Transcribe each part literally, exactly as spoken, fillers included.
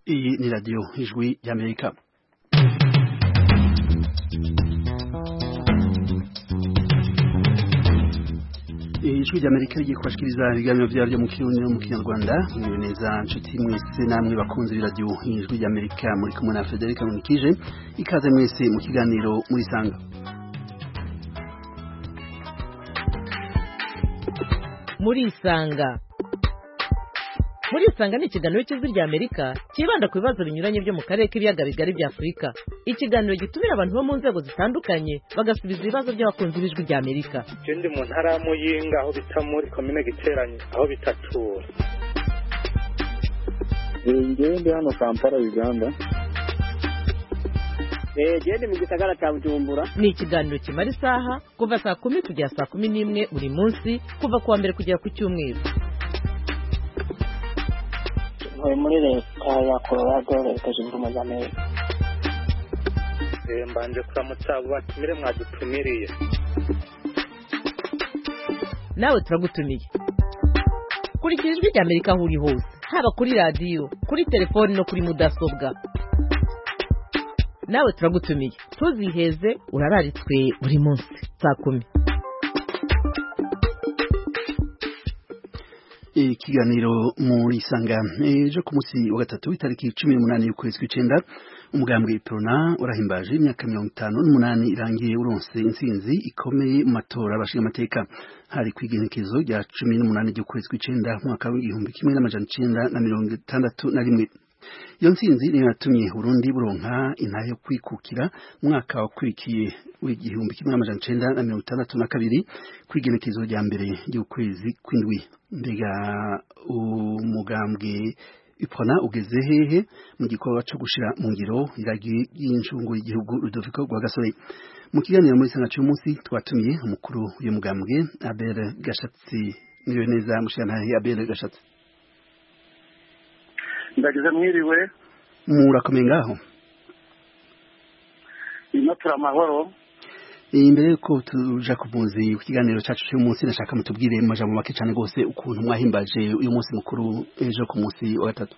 Iyi ni radio Ijwi y'Amerika. Ijwi ry'Amerika rigiye kubashikiriza ibiganiro vyaryo mu Kirundi no mu Kinyarwanda. Mwiwe neza nshuti mwese namwe bakunze radio Ijwi y'Amerika, muri kumwe na Federica Munikije. Ikaze mwese mu kiganiro muri sanga. Muri sanga Muri sanga ni ikiganiro cy'Ijwi ry'Amerika kibanda ku bibazo binyuranye byo mu karere k'ibiyaga bigari bya Afurika. Ikiganiro gitumira abantu bo mu nzego zitandukanye bagasubiza ibibazo by'abakunzi b'Ijwi ry'Amerika. Je ndi mu ntara ya Muyinga aho bita muri commune Giteranye aho bitatura. Ngiye ndi hano Kampala Uganda. Eh je mu gisagara cya Bujumbura. Ni ikiganiro kimara isaha kuva saa kumi kugera saa kumi n'imwe buri munsi kuva kuwa mbere kugera ku cyumweru. Muri leta ya Colorado leta zunze ubumwe za Amerika. Eh mbanje kuramutsa batumire mwadutumiriye. Nawe turagutumiye. Kurikira Ijwi ry'Amerika aho uri hose, haba kuri radio, kuri telefone no kuri mudasobwa. Nawe turagutumiye. Tuziheze urararitswe buri munsi saa kumi. Ikiganiro muri sanga ejo ku munsi wa gatatu itariki cumi n'umunani y'ukwezi kw'icenda umugambwe Prona urahimbaje imyaka mirongo itanu n'umunani irangiye uronse intsinzi ikomeye mu matora abashinga amateka. Hari kwigenekezo rya cumi n'umunani y'ukwezi kw'icenda mwaka w'igihumbi kimwe n'amajana icenda na mirongo itandatu na rimwe. Iyo ntsinzi niyo yatumye Burundi buronka intahe yo kwikukira mwaka wakurikiye w'igihumbi kimwe n'amajana icenda na mirongo itandatu na kabiri kwigenekezo rya mbere y'ukwezi kw'indwi. Mbega umugambwe Prona ugeze hehe mu gikorwa cyo gushira mu ngiro iragi y'inshungu y'igihugu Rudoviko Rwagasore? Mu kiganiro muri sanga cy'umunsi twatumiye umukuru uyu mugambwe Abel Gashatsi. Niwe neza mushana Abel Gashatsi. Ndagize mwiriwe. Murakomeye ngaho? Ino turamahoro. Imbere yuko tuja ku muzi ku kiganiro cyacu cy'umunsi nashaka mutubwire mu majambo make cyane gose ukuntu mwahimbaje uyu munsi mukuru ejo ku munsi wa gatatu.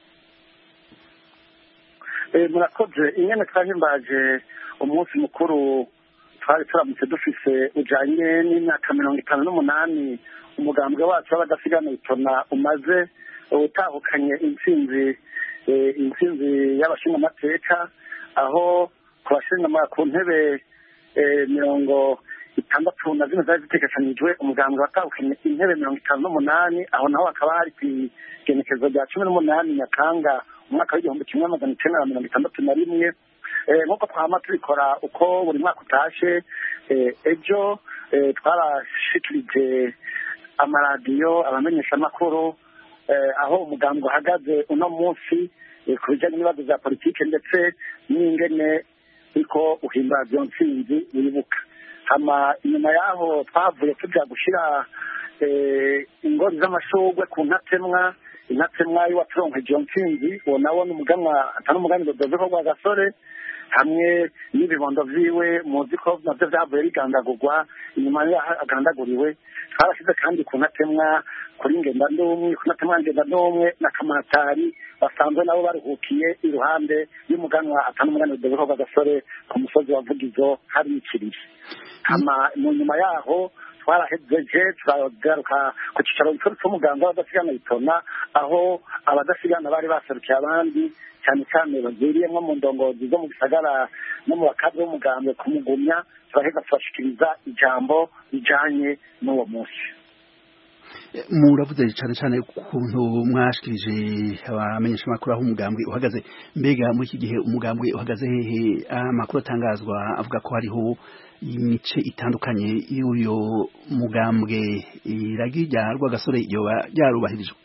Eh murakoze, ingene twahimbaje umunsi mukuru twari turamutse dufise ujanye n'imyaka mirongo itanu n'umunani umugambwe wacu w'abadasigana Prona umaze utahukanye intsinzi intsinzi y'abashinga amateka, aho kubashinga ku ntebe mirongo itandatu na zine zari zitegekanijwe umugambwe watahukanye intebe mirongo itanu n'umunani, aho naho hakaba hari kwigenekezo rya cumi n'umunani Nyakanga umwaka w'igihumbi kimwe n'amajana icenda na mirongo itandatu na rimwe. Nk'uko twama tubikora uko buri mwaka utashe, ejo twarashikirije amaradiyo abamenyeshamakuru aho umugambwe uhagaze uno munsi ku bijyanye n'ibibazo bya politike ndetse n'ingene ariko uhimbaza iyo ntsinzi wibuka. Hama inyuma yaho twavuye tujya gushyira ingori z'amashurwe ku ntatemwa intatemwa y'uwaturonkeje iyo ntsinzi, uwo nawo ni umuganwa atari umuganwa Rudoviko Rwagasore hamwe n'ibibondo vyiwe muzi ko navyo vyavuye bigandagurwa. Inyuma yaho agandaguriwe twarashyize kandi ku ntatemwa kuri ngenda ndumwe ku ntatemwa ngenda ndumwe na Kamatari basanzwe nabo baruhukiye iruhande y'umuganwa atari umuganwa Rudoviko Rwagasore ku musozi wa Vugizo hari ikiriri. Hama mu nyuma yaho twarahejeje turagaruka ku cicaro gikuru c'umugambwe w'abadasigana Prona, aho abadasigana bari baserukiye abandi cyane cyane bagiriyemwo mu ndongozi zo mu gisagara no mu bakazi b'umugambwe kumugumya, turaheza tubashikiriza ijambo rijanye n'uwo munsi. Muravuze cyane cyane ukuntu mwashikirije abamenyesha makuru aho umugambwe uhagaze. Mbega muri iki gihe umugambwe uhagaze hehe? Amakuru atangazwa avuga ko hariho imice itandukanye y'uyo mugambwe, iragi rya Rwagasore yoba ryarubahirijwe.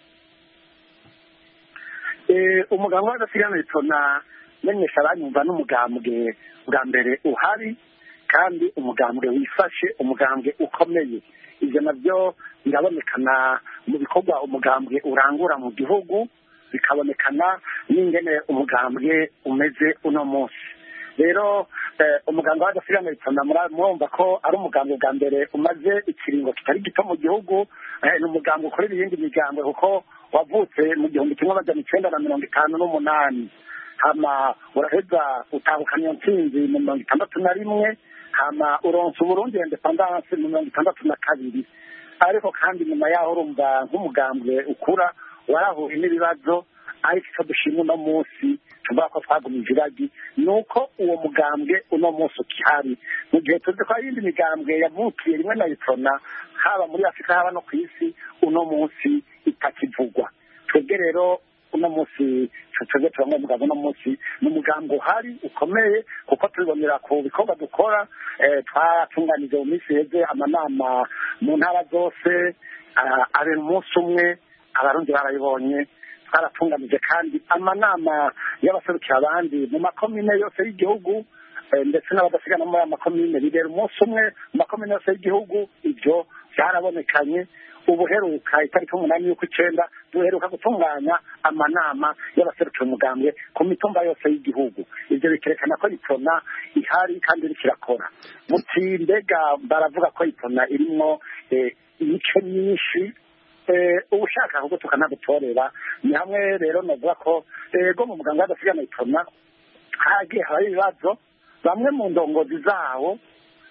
Eh umugambwe w'abadasigana Prona menyesha abanyumva n'umugambwe bwa mbere uhari kandi umugambwe wifashe, umugambwe ukomeye. Ivyo navyo birabonekana mu bikorwa umugambwe urangura mu gihugu, bikabonekana n'ingene umugambwe umeze uno munsi. Rero umugambwe w'abadasigana Prona murumva ko ari umugambwe bwa mbere umaze ikiringo kitari gito mu gihugu, ni umugambwe ukorera iyindi migambwe kuko wavutse mu gihumbi kimwe amajana icenda na mirongo itanu n'umunani hama uraheza utahukana iyo ntsinzi mu mirongo itandatu na rimwe hama uronsa uburundi independance mu mirongo itandatu na kabiri ariko kandi nyuma yaho urumva nk'umugambwe ukura warahuye n'ibibazo ariko icyo dushima uno munsi tuvuga ko twagumije iragi ni uko uwo mugambwe uno munsi ukihari mu gihe tuzi ko hari iyindi migambwe yavukiye rimwe na iprona haba muri afurika haba no ku isi uno munsi itakivugwa twebwe rero uno munsi twebwe turangwa umugambwe uno munsi ni umugambwe uhari ukomeye kuko tubibonera ku bikorwa dukora twatunganije mu minsi heze amanama mu ntara zose abera umunsi umwe abarundi barabibonye twaratunganije kandi amanama y'abaserukira abandi mu makomine yose y'igihugu ndetse n'abadasigana muri aya makomine bibera umunsi umwe mu makomine yose y'igihugu ibyo byarabonekanye ubuheruka itariki umunani y'ukw'icenda duheruka gutunganya amanama y'abaserukira umugambwe ku mitumba yose y'igihugu ibyo bikerekana ko iprona ihari kandi iriko irakora muti mbega baravuga ko iprona irimwo imice myinshi ubushaka ahubwo tukanagutorera ni hamwe rero navuga ko ego mu muganga w'adasigana iprona hagiye habaho ibibazo bamwe mu ndongozi zawo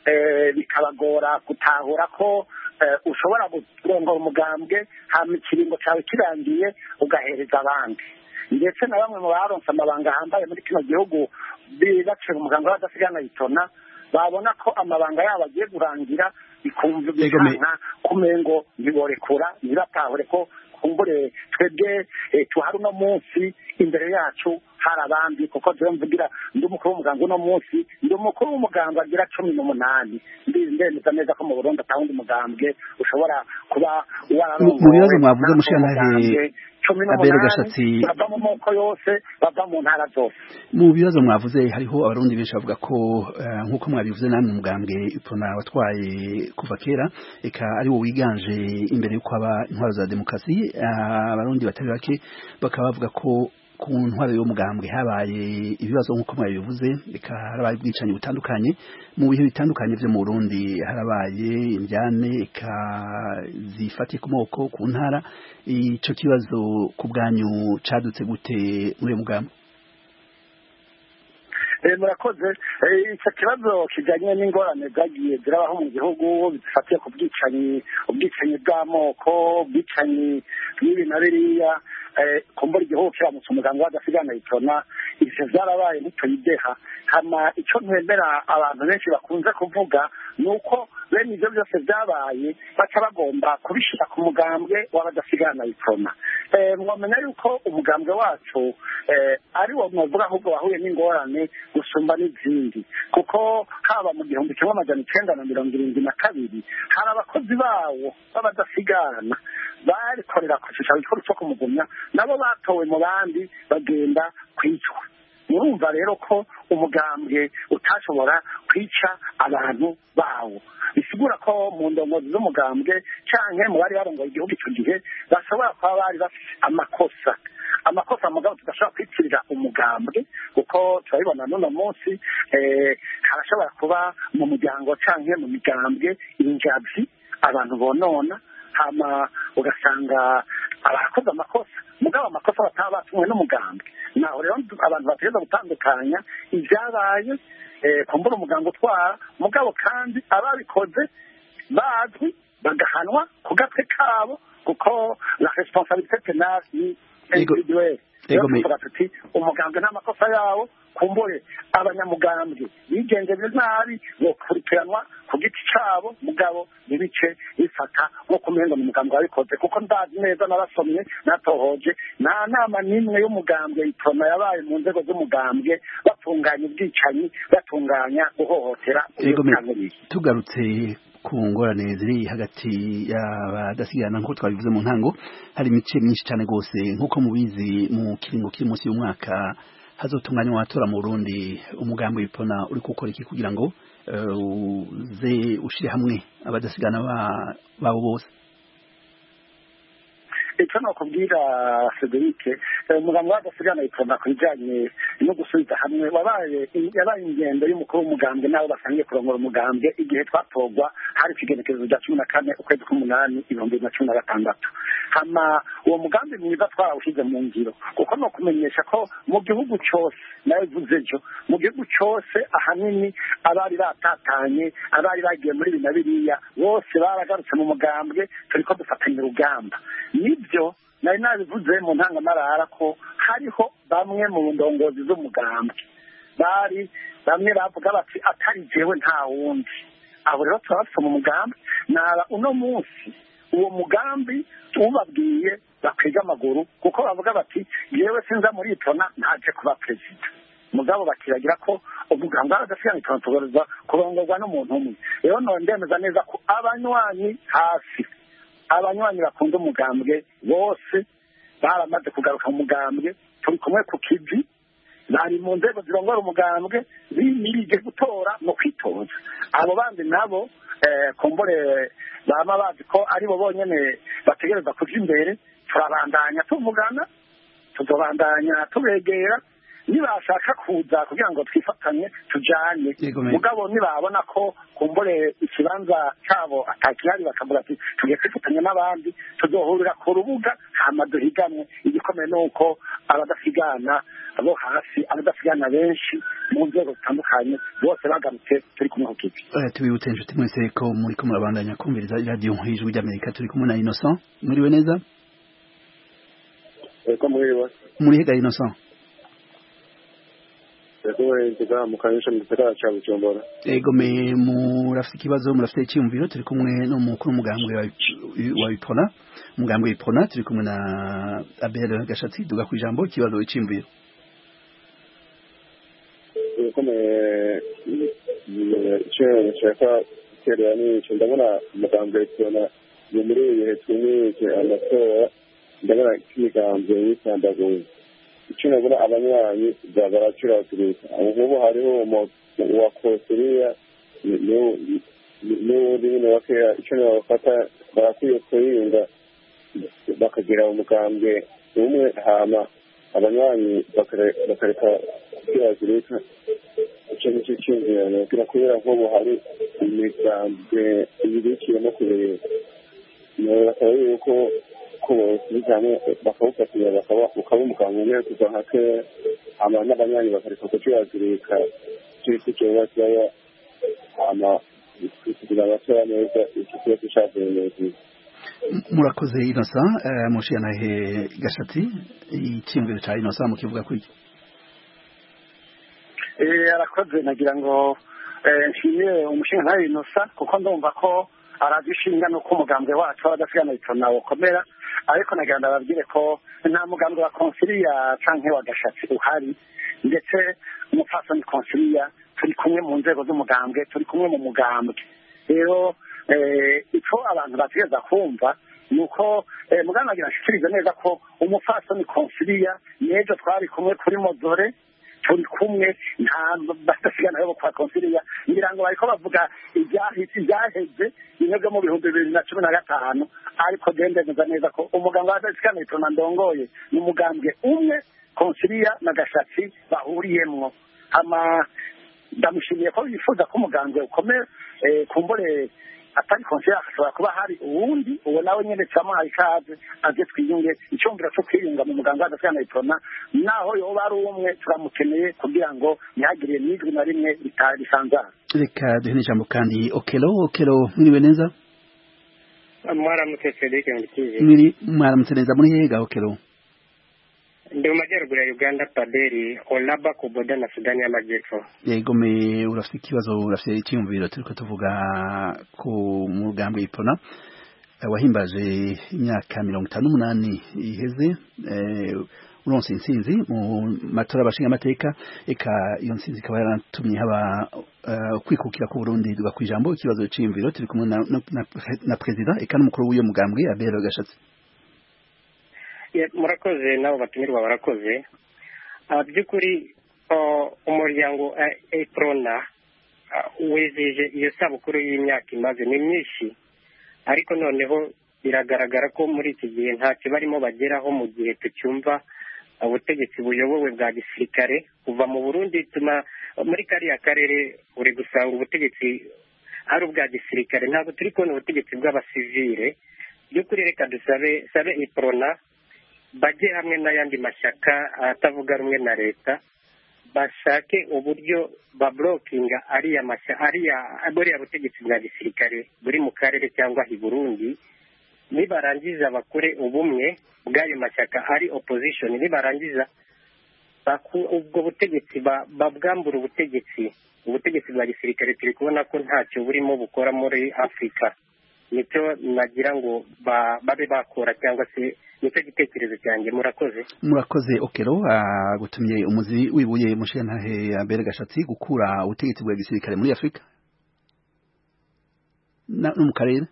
bikabagora gutahura ko ushobora kurongora umugambwe hama ikiringo cyawe kirangiye ugahereza abandi ndetse na bamwe mu baronse amabanga ahambaye muri kino gihugu bibaciye mu muganga w'adasigana iprona babona ko amabanga yabo agiye kurangira bikumva bikanka kumengo ntiborekura ntibatahure ko kumbure twebwe tuhari uno munsi imbere yacu hari abandi kuko jewe mvugira ndi umukuru w'umuganga uno munsi ndi umukuru w'umuganga agira cumi n'umunani ndemeza neza ko mu Burundi atawundi mugambwe ushobora kuba wararongowe mu bibazo mwavuze mushiyantahe Abere Gashatsi bava mu moko yose bava mu ntara zose mu bibazo mwavuze hariho abarundi benshi bavuga ko nk'uko mwabivuze namwe umugambwe iprona watwaye kuva kera eka ari wo wiganje imbere y'uko haba intwaro za demokarasi abarundi batari bake bakaba bavuga ko ku ntwaro y'umugambwe habaye ibibazo nk'uko mwabivuze eka harabaye ubwicanyi butandukanye mu bihe bitandukanye vyo mu Burundi harabaye indyane eka zifatiye ku moko ku ntara ico kibazo ku bwanyu cadutse gute muri mugambwe murakoze icyo kibazo kijyanye n'ingorane zagiye zirabaho mu gihugu zifatiye ku bwicanyi ubwicanyi bw'amoko ubwicanyi bw'ibi na biriya kumbura igihugu kiramutse umuganga w'adasigana iprona ivyo vyarabaye ntituyideha hama ico ntembera abantu benshi bakunze kuvuga ni uko bene ivyo byose vyabaye baca bagomba kubishira ku mugambwe w'abadasigana iprona mwamenya yuko umugambwe wacu ari wo mwovuga ahubwo wahuye n'ingorane gusumba n'izindi kuko haba mu gihumbi kimwe amajana icenda na mirongo irindwi na kabiri hari abakozi bawo b'abadasigana barikorera ku cicaro gikuru co kumugumya nabo batowe mu bandi bagenda kwicwa murumva rero ko umugambwe utashobora kwica abantu bawo bisigura ko mu ndongozi z'umugambwe canke mu bari barongoye igihugu ico gihe bashobora kuba bari bafise amakosa amakosa mugabo tudashobora kwitirira umugambwe kuko turabibona n'uno munsi harashobora kuba mu muryango canke mu migambwe injavyi abantu bonona hama ugasanga abakoze amakosa mugabo amakosa bataba batumwe n'umugambwe naho rero abantu bategeza gutandukanya ivyabaye kumbura umuganga utwara mugabo kandi ababikoze bazwi bagahanwa ku gatwe kabo kuko la responsabilité pénale ni individuelle tuti umugambwe nta makosa yawo kumbure abanyamugambwe bigenjeje nabi bokurikiranwa ku giti cabo mugabo nibice bifata nko kumengo ni umugambwe wabikoze kuko ndazi neza narasomye natohoje nta nama n'imwe y'umugambwe iprona yabaye mu nzego z'umugambwe batunganya ubwicanyi batunganya guhohotera tugarutse ku ngorane ziri hagati y'abadasigana nk'uko twabivuze mu ntango hari imice myinshi cyane rwose nk'uko mubizi mu kiringo kiri munsi y'umwaka hazotunganywa amatora mu Burundi umugambi w'Iprona uri gukora iki kugira ngo uze ushire hamwe abadasigana babo bose icyo nakubwira Frederic umugambi w'adasigana iprona ku bijyanye no gusubiza hamwe wabaye yabaye ingendo y'umukuru w'umugambwe n'abo basangiye kurongora umugambwe igihe twatorwa hari ikigenekerezo cya cumi na kane ukwezi k'umunani ibihumbi bibiri na cumi na gatandatu hama uwo mugambi mwiza twarawushyize mu ngiro kuko ni ukumenyesha ko mu gihugu cyose nawe vuze ejo mu gihugu cyose ahanini abari batatanye abari bagiye muri ibi na biriya bose baragarutse mu mugambwe turi ko dufatanya urugamba nibyo nari nabivuze mu ntangamarara ko hariho bamwe mu ndongozi z'umugambwe bari bamwe bavuga bati atari jewe nta wundi abo rero turabafite mu mugambi naba uno munsi uwo mugambi ubabwiye bakwega amaguru kuko bavuga bati yewe sinza muri itona ntaje kuba perezida mugabo bakiragira ko umugambi w'adasigana itona tugaruza kurongorwa n'umuntu umwe rero none ndemeza neza ko abanywanyi hafi abanywanyi bakunda umugambwe bose baramaze kugaruka mu mugambwe turi kumwe ku kivi bari mu nzego zirongora umugambwe bimirije gutora no kwitoza abo bandi nabo kumbure bama bazi ko aribo bonyene bategereza kuja imbere turabandanya tuvugana tuzobandanya tubegera nibashaka kuza kugira ngo twifatanye tujanye mugabo nibabona ko kumbure ikibanza cyabo atakihari bakavuga ati tugiye kwifatanya n'abandi tuzohurira ku rubuga hama duhiganwe igikomeye nuko abadasigana abo hasi abadasigana benshi mu nzego zitandukanye bose bagarutse turi kumwe kukipi tubibutse inshuti mwese ko muri ko murabandanya kumviriza radio y'ijwi ry'Amerika turi kumwe na Innocent muriwe neza eko muriwe muri hega Innocent ego me murafite ikibazo murafite icyumviro turi kumwe n'umukuru w'umugambwe wa Ipona umugambwe w'Ipona turi kumwe na Abel Gashatsi duga ku ijambo ikibazo icyumviro icyo nshaka guterera ni icyo ndabona umugambwe w'Ipona ni muri ibihe twimike amatora ndabona k'imigambwe yitandaguye icyo nabona abanywanyi baracuragurika ubu hariho uwa kosiriya n'ubundi nyine bakeya icyo nabafata barakwiye kurinda bakagira umugambwe umwe hama abanywanyi bakareka gucuragurika icyo nicyo cyumvirano kugira kubera nk'ubu hari imigambwe ibirikiyemo kureba bakaba yuko ko bose bakawufatira bakaba umugambwe umwe kuva nka kera hama n'abanywanyi bakareka gucuragurika cy'isi cyoba cyaba hama kugira abatora neza iki kibazo cyavuye neza murakoze Innocent mushiyana he Gashatsi icyumviro cya Innocent mukivuga kuri eh arakoze nagira ngo nshimire umushinga wa Innocent kuko ndumva ko aradishinga no kumugambwe wacu w'adasigana itona ukomera ariko nagira ndababwire ko nta mugambwe wa Consilia canke wa Gashatsi uhari ndetse umupfasoni Consilia turi kumwe mu nzego z'umugambwe turi kumwe mu mugambwe rero icyo abantu bategeza kumva ni uko muganga agira ashikirize neza ko umupfasoni Consilia n'ejo twari kumwe kuri Modore turi kumwe nta badasigana yo kwa Consilia ngira ngo bariko bavuga ibyahise ibyaheze bimwe mu bihumbi bibiri na cumi na gatanu ariko gendemeza neza ko umuganga w'adasigana itona ndongoye ni umugambwe umwe Consilia na Gashatsi bahuriyemwo ama ndamushimiye ko yifuza ko umugambwe ukomeye kumbure atari Consilia ashobora kuba hari uwundi uwo nawe nyene cyamuhaye ikaze aje twiyunge icyumviro cyo kwiyunga mu muganga w'adasigana itona naho yoba ari umwe turamukeneye kugira ngo ntihagiriye n'ijwi na rimwe risanzara reka duhe ijambo kandi Okelo Okelo mwiriwe neza mwaramutse Frederic Ngitize mwiri mwaramutse neza muri hega Okelo ndi mu majyaruguru ya Uganda Paderi Olaba Kuboda na Sudani y'Amajyepfo yego me urafite ikibazo urafite icyumviro turiko tuvuga ku mugambwe Ipona wahimbaje imyaka mirongo itanu n'umunani iheze uronse intsinzi mu matora abashinga amateka eka iyo ntsinzi ikaba yaratumye haba kwikukira ku Burundi duga ku ijambo ikibazo cy'imviro turi kumwe na na president eka n'umukuru w'uyo mugambwe Abel Gashatsi murakoze nabo batumirwa barakoze by'ukuri umuryango Ipona wizije iyo sabukuru y'imyaka imaze ni myinshi ariko noneho biragaragara ko muri iki gihe ntacyo barimo bageraho mu gihe tucyumva ubutegetsi buyobowe bwa gisirikare kuva mu Burundi tuma muri kariya karere uri gusanga ubutegetsi ari ubwa gisirikare ntabwo turi kubona ubutegetsi bw'abasivile by'ukuri reka dusabe sabe iprona bajye hamwe n'ayandi mashyaka atavuga rumwe na leta bashake uburyo bablokinga ariya mashyaka ariya buriya butegetsi bwa gisirikare buri mu karere cyangwa i Burundi nibarangiza bakore ubumwe bw'ayo mashyaka ari opposition nibarangiza ubwo butegetsi babwambura ubutegetsi ubutegetsi bwa gisirikare turi kubona ko ntacyo burimo bukora muri Afurika nicyo nagira ngo babe bakora cyangwa se nicyo gitekerezo cyanjye murakoze murakoze okero gutumye umuzi wibuye mushenhahe ya mbere gashatsi gukura ubutegetsi bwa gisirikare muri Afurika no mu karere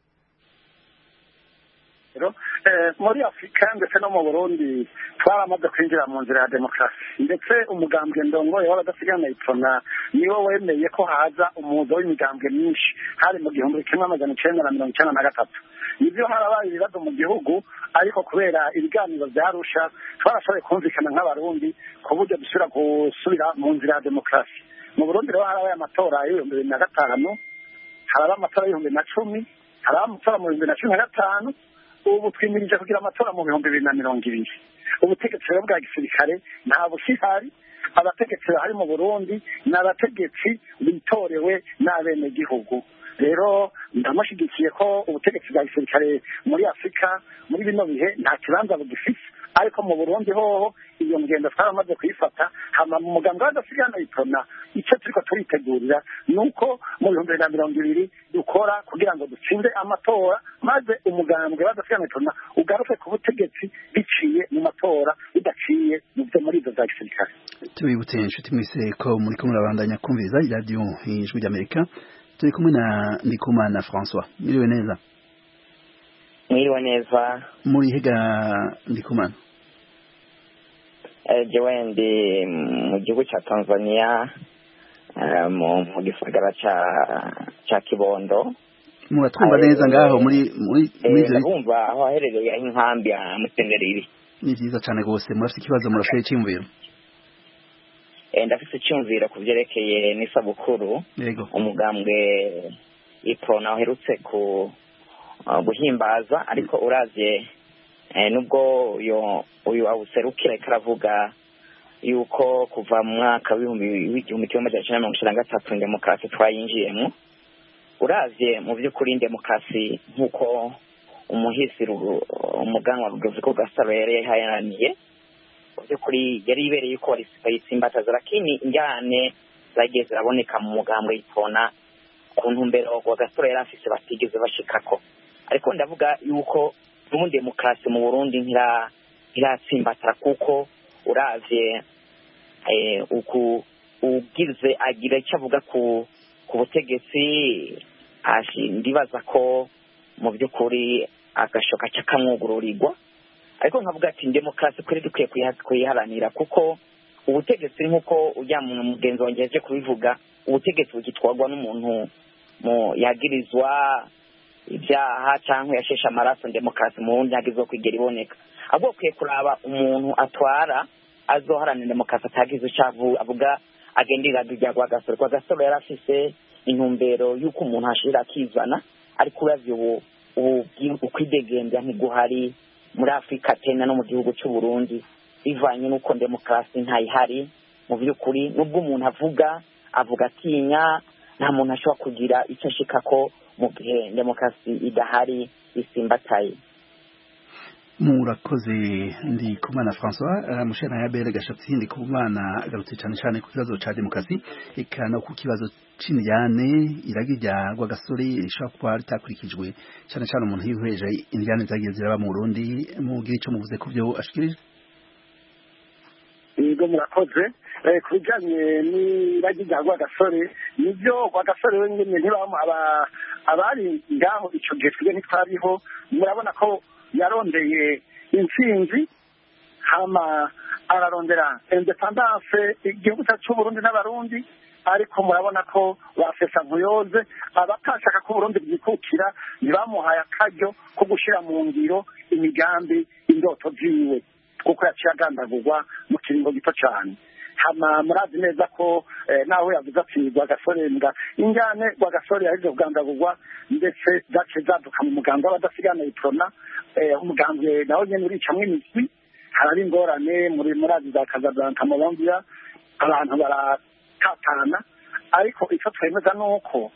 muri Afurika ndetse no mu Burundi twaramaze kwinjira mu nzira ya demokarasi ndetse umugambwe ndongoye w'abadasigana iprona niwo wemeye ko haza umuzo w'imigambwe myinshi hari mu gihumbi kimwe amajana icenda na mirongo icenda na gatatu nibyo harabaye ibibazo mu gihugu ariko kubera ibiganiro byarusha twarashoboye kumvikana nk'abarundi ku buryo dusubira gusubira mu nzira ya demokarasi mu Burundi rero harabaye amatora y'ibihumbi bibiri na gatanu haraba amatora y'ibihumbi na cumi haraba amatora mu bihumbi na cumi na gatanu ubu twimirije kugira amatora mu bihumbi bibiri na mirongo ibiri ubutegetsi rero bwa gisirikare nta bushihari abategetsi bahari mu Burundi ni abategetsi bitorewe n'abenegihugu rero ndamushyigikiye ko ubutegetsi bwa gisirikare muri Afurika muri bino bihe nta kibanza bugifite ariko mu Burundi hoho iyo ngendo twaramaze kuyifata hama mu muganga w'adasigana iprona icyo turiko turitegurira nuko mu bihumbi bibiri na mirongo ibiri dukora kugira ngo dutsinde amatora maze umugambwe w'adasigana iprona ugaruke ku butegetsi biciye mu matora bidaciye mu byo muri izo za gisirikare tubibutse inshuti mwese ko muri kumwe murabandanya kumviriza iradiyo ijwi ry'Amerika turi kumwe na Ndikumana François mwiriwe neza mwiriwe neza muri higa Ndikumana jewe ndi mu gihugu cya Tanzania mu gisagara cya Kibondo muratwumva neza ngaho muri muri muri bumva aho aherereye inkambi ya Mutenderiri ni byiza cyane rwose murafite ikibazo murashoye cyimviro ndafite icyumviro ku byerekeye n'isabukuru umugambwe iprona uherutse ku guhimbaza ariko uravye nubwo uyo uyu awuserukira karavuga yuko kuva mu mwaka w'ibihumbi kimwe amajana icenda na mirongo icenda na gatatu demokarasi twayinjiyemo uravye mu by'ukuri demokarasi nk'uko umuhisi umuganwa Rudoviko Gasaro yari yaharaniye mu by'ukuri yari ibereye yuko bayitsimbataza lakini injyane zagiye ziraboneka mu mugambwe yitona ku ntumbero wa Gasaro yari afise batigeze bashikako ariko ndavuga yuko mu demokarasi mu Burundi ntira iratsimbatara kuko uravye eh uku ugize agira icyo avuga ku ku butegetsi ashi ndibaza ko mu by'ukuri agashoka cyakamwugururirwa ariko nkavuga ati demokarasi kuri dukwiye kuyiharanira kuko ubutegetsi nkuko ujya mu mugenzi wangeje kubivuga ubutegetsi bugitwarwa n'umuntu mu yagirizwa ibyaha cyangwa yashesha amaraso demokarasi mu Burundi yagize kwigera iboneka ahubwo kwiye kuraba umuntu atwara azoharanira demokarasi atagize icyavu avuga agendera dujya kwa Gasoro kwa Gasoro yarafise intumbero yuko umuntu ashira akizana ariko uravye ubu ukwidegembya ntiguhari muri Afrika tena no mu gihugu cy'u Burundi bivanye nuko demokarasi ntayihari mu by'ukuri nubwo umuntu avuga avuga atinya nta muntu ashobora kugira icyo ashikako mu gihe demokarasi idahari isimbataye murakoze Ndikumana François uh, mushana ya bere gashatsi Ndikumana agarutse cyane cyane ku kibazo ca demokarasi eka no ku kibazo c'indyane iragijya gwa gasore ishaka kuba ritakurikijwe cyane cyane umuntu yihweje indyane zagiye ziraba mu Burundi mu gihe cyo muvuze ku byo ashikirije yego murakoze ku bijyanye n'iragijya gwa gasore nibyo gwa gasore wenyine ntibamo abari ngaho icyo gihe twebwe ntitwariho murabona ko yarondeye intsinzi hama ararondera independence igihugu cyacu Burundi n'abarundi ariko murabona ko bafesa nkuyoze abatashaka ko Burundi bwikukira ntibamuhaye akaryo ko gushyira mu ngiro imigambi indoto ziwe kuko yaciye agandagurwa mu kiringo gito cyane. hama murazi neza ko nawe yavuze ati Rwagasore mbwa injyane Rwagasore yaje kugandagurwa ndetse zace zaduka mu muganga w'abadasigana iprona umugambwe nawe nyene uricamwe imiswi harari ingorane muri murazi za Casablanca mu Bambia abantu baratatana ariko icyo twemeza nuko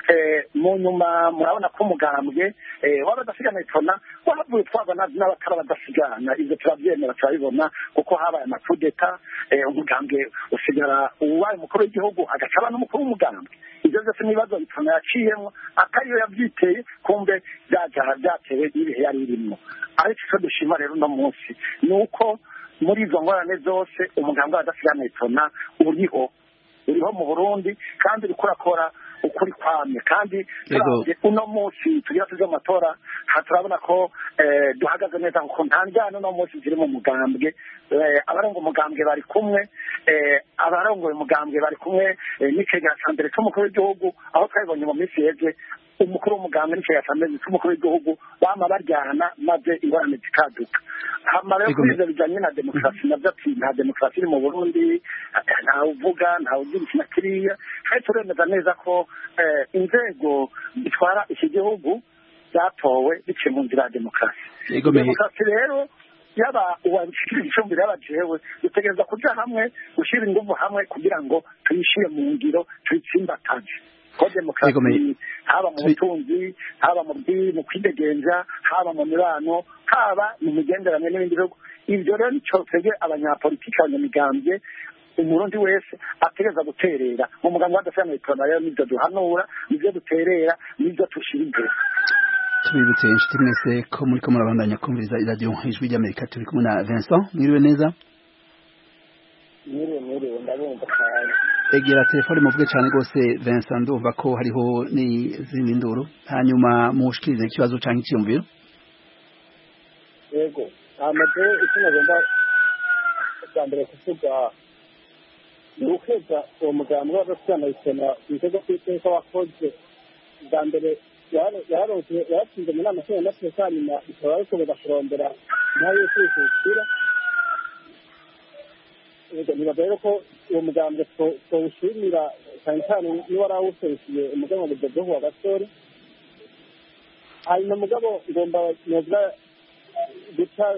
mu nyuma murabona ko umugambwe w'abadasigana iprona wahavuye twabona n'abatara badasigana ibyo turabyemera turabibona kuko habaye amakudeta umugambwe usigara uwaye umukuru w'igihugu agacaba n'umukuru w'umugambwe ibyo byose n'ibibazo iprona yaciyemo atariyo yabyiteye kumbe byajaha byatewe n'ibihe yari irimo ariko icyo dushima rero uno munsi ni uko muri izo ngorane zose umugambwe w'abadasigana iprona uriho uriho mu Burundi kandi uriko urakora ukuri kwamye kandi uno munsi tugira tuze mu matora turabona ko duhagaze neza kuko nta njyana uno munsi ziri mu mugambwe abarongo umugambwe bari kumwe abarongoye umugambwe bari kumwe n'icegera ca mbere c'umukuru w'igihugu aho twabibonye mu minsi yeze umukuru w'umugambwe n'icegera ca mbere c'umukuru w'igihugu bama baryana maze ingorane zikaduka hama rero kuri ivyo bijanye na demokarasi navyo ati nta demokarasi iri mu Burundi ntawe uvuga ntawe ugira iki na kiriya kandi turemeza neza ko inzego zitwara iki gihugu zatowe biciye mu nzira ya demokarasi. Demokarasi rero yaba uwabishikira icumbiro yaba jewe dutegereza kuja hamwe gushyira inguvu hamwe kugira ngo tuyishire mu ngiro tuyitsimbataje ko demokarasi haba mu butunzi haba mu mu kwidegenza haba mu mibano haba mu migenderanire n'ibindi bihugu ibyo rero nico twebwe abanyapolitiki abanyamigambwe umurundi wese ategeza guterera mu mugambi w'adasigana iprona rero nivyo duhanura nivyo duterera nivyo tushira imbere. Tubibutse inshuti mwese ko muriko murabandanya kumviriza iradiyo ijwi ry'Amerika turi kumwe na Vincent mwiriwe neza. Mwiriwe mwiriwe ndabumva cyane. Egera telefone muvuge cyane rwose Vincent ndumva ko hariho n'izindi nduru hanyuma mushikirize ikibazo canke iciyumviro. Yego amaze icyo nagomba kwambere kuvuga nukweza uwo mugambi w'abadasigana iprona ibitego kw'iteka wakoze bwa mbere yaronse yaratsinze mu nama nshingamateka hanyuma bikaba bikomeza kurondera nayo yo kwihutira nibaza rero ko uwo mugambi twawushimira cyane cyane niba wari awuserukiye umugambi wa Budodo Rwagasore hanyuma mugabo ngomba novuga guca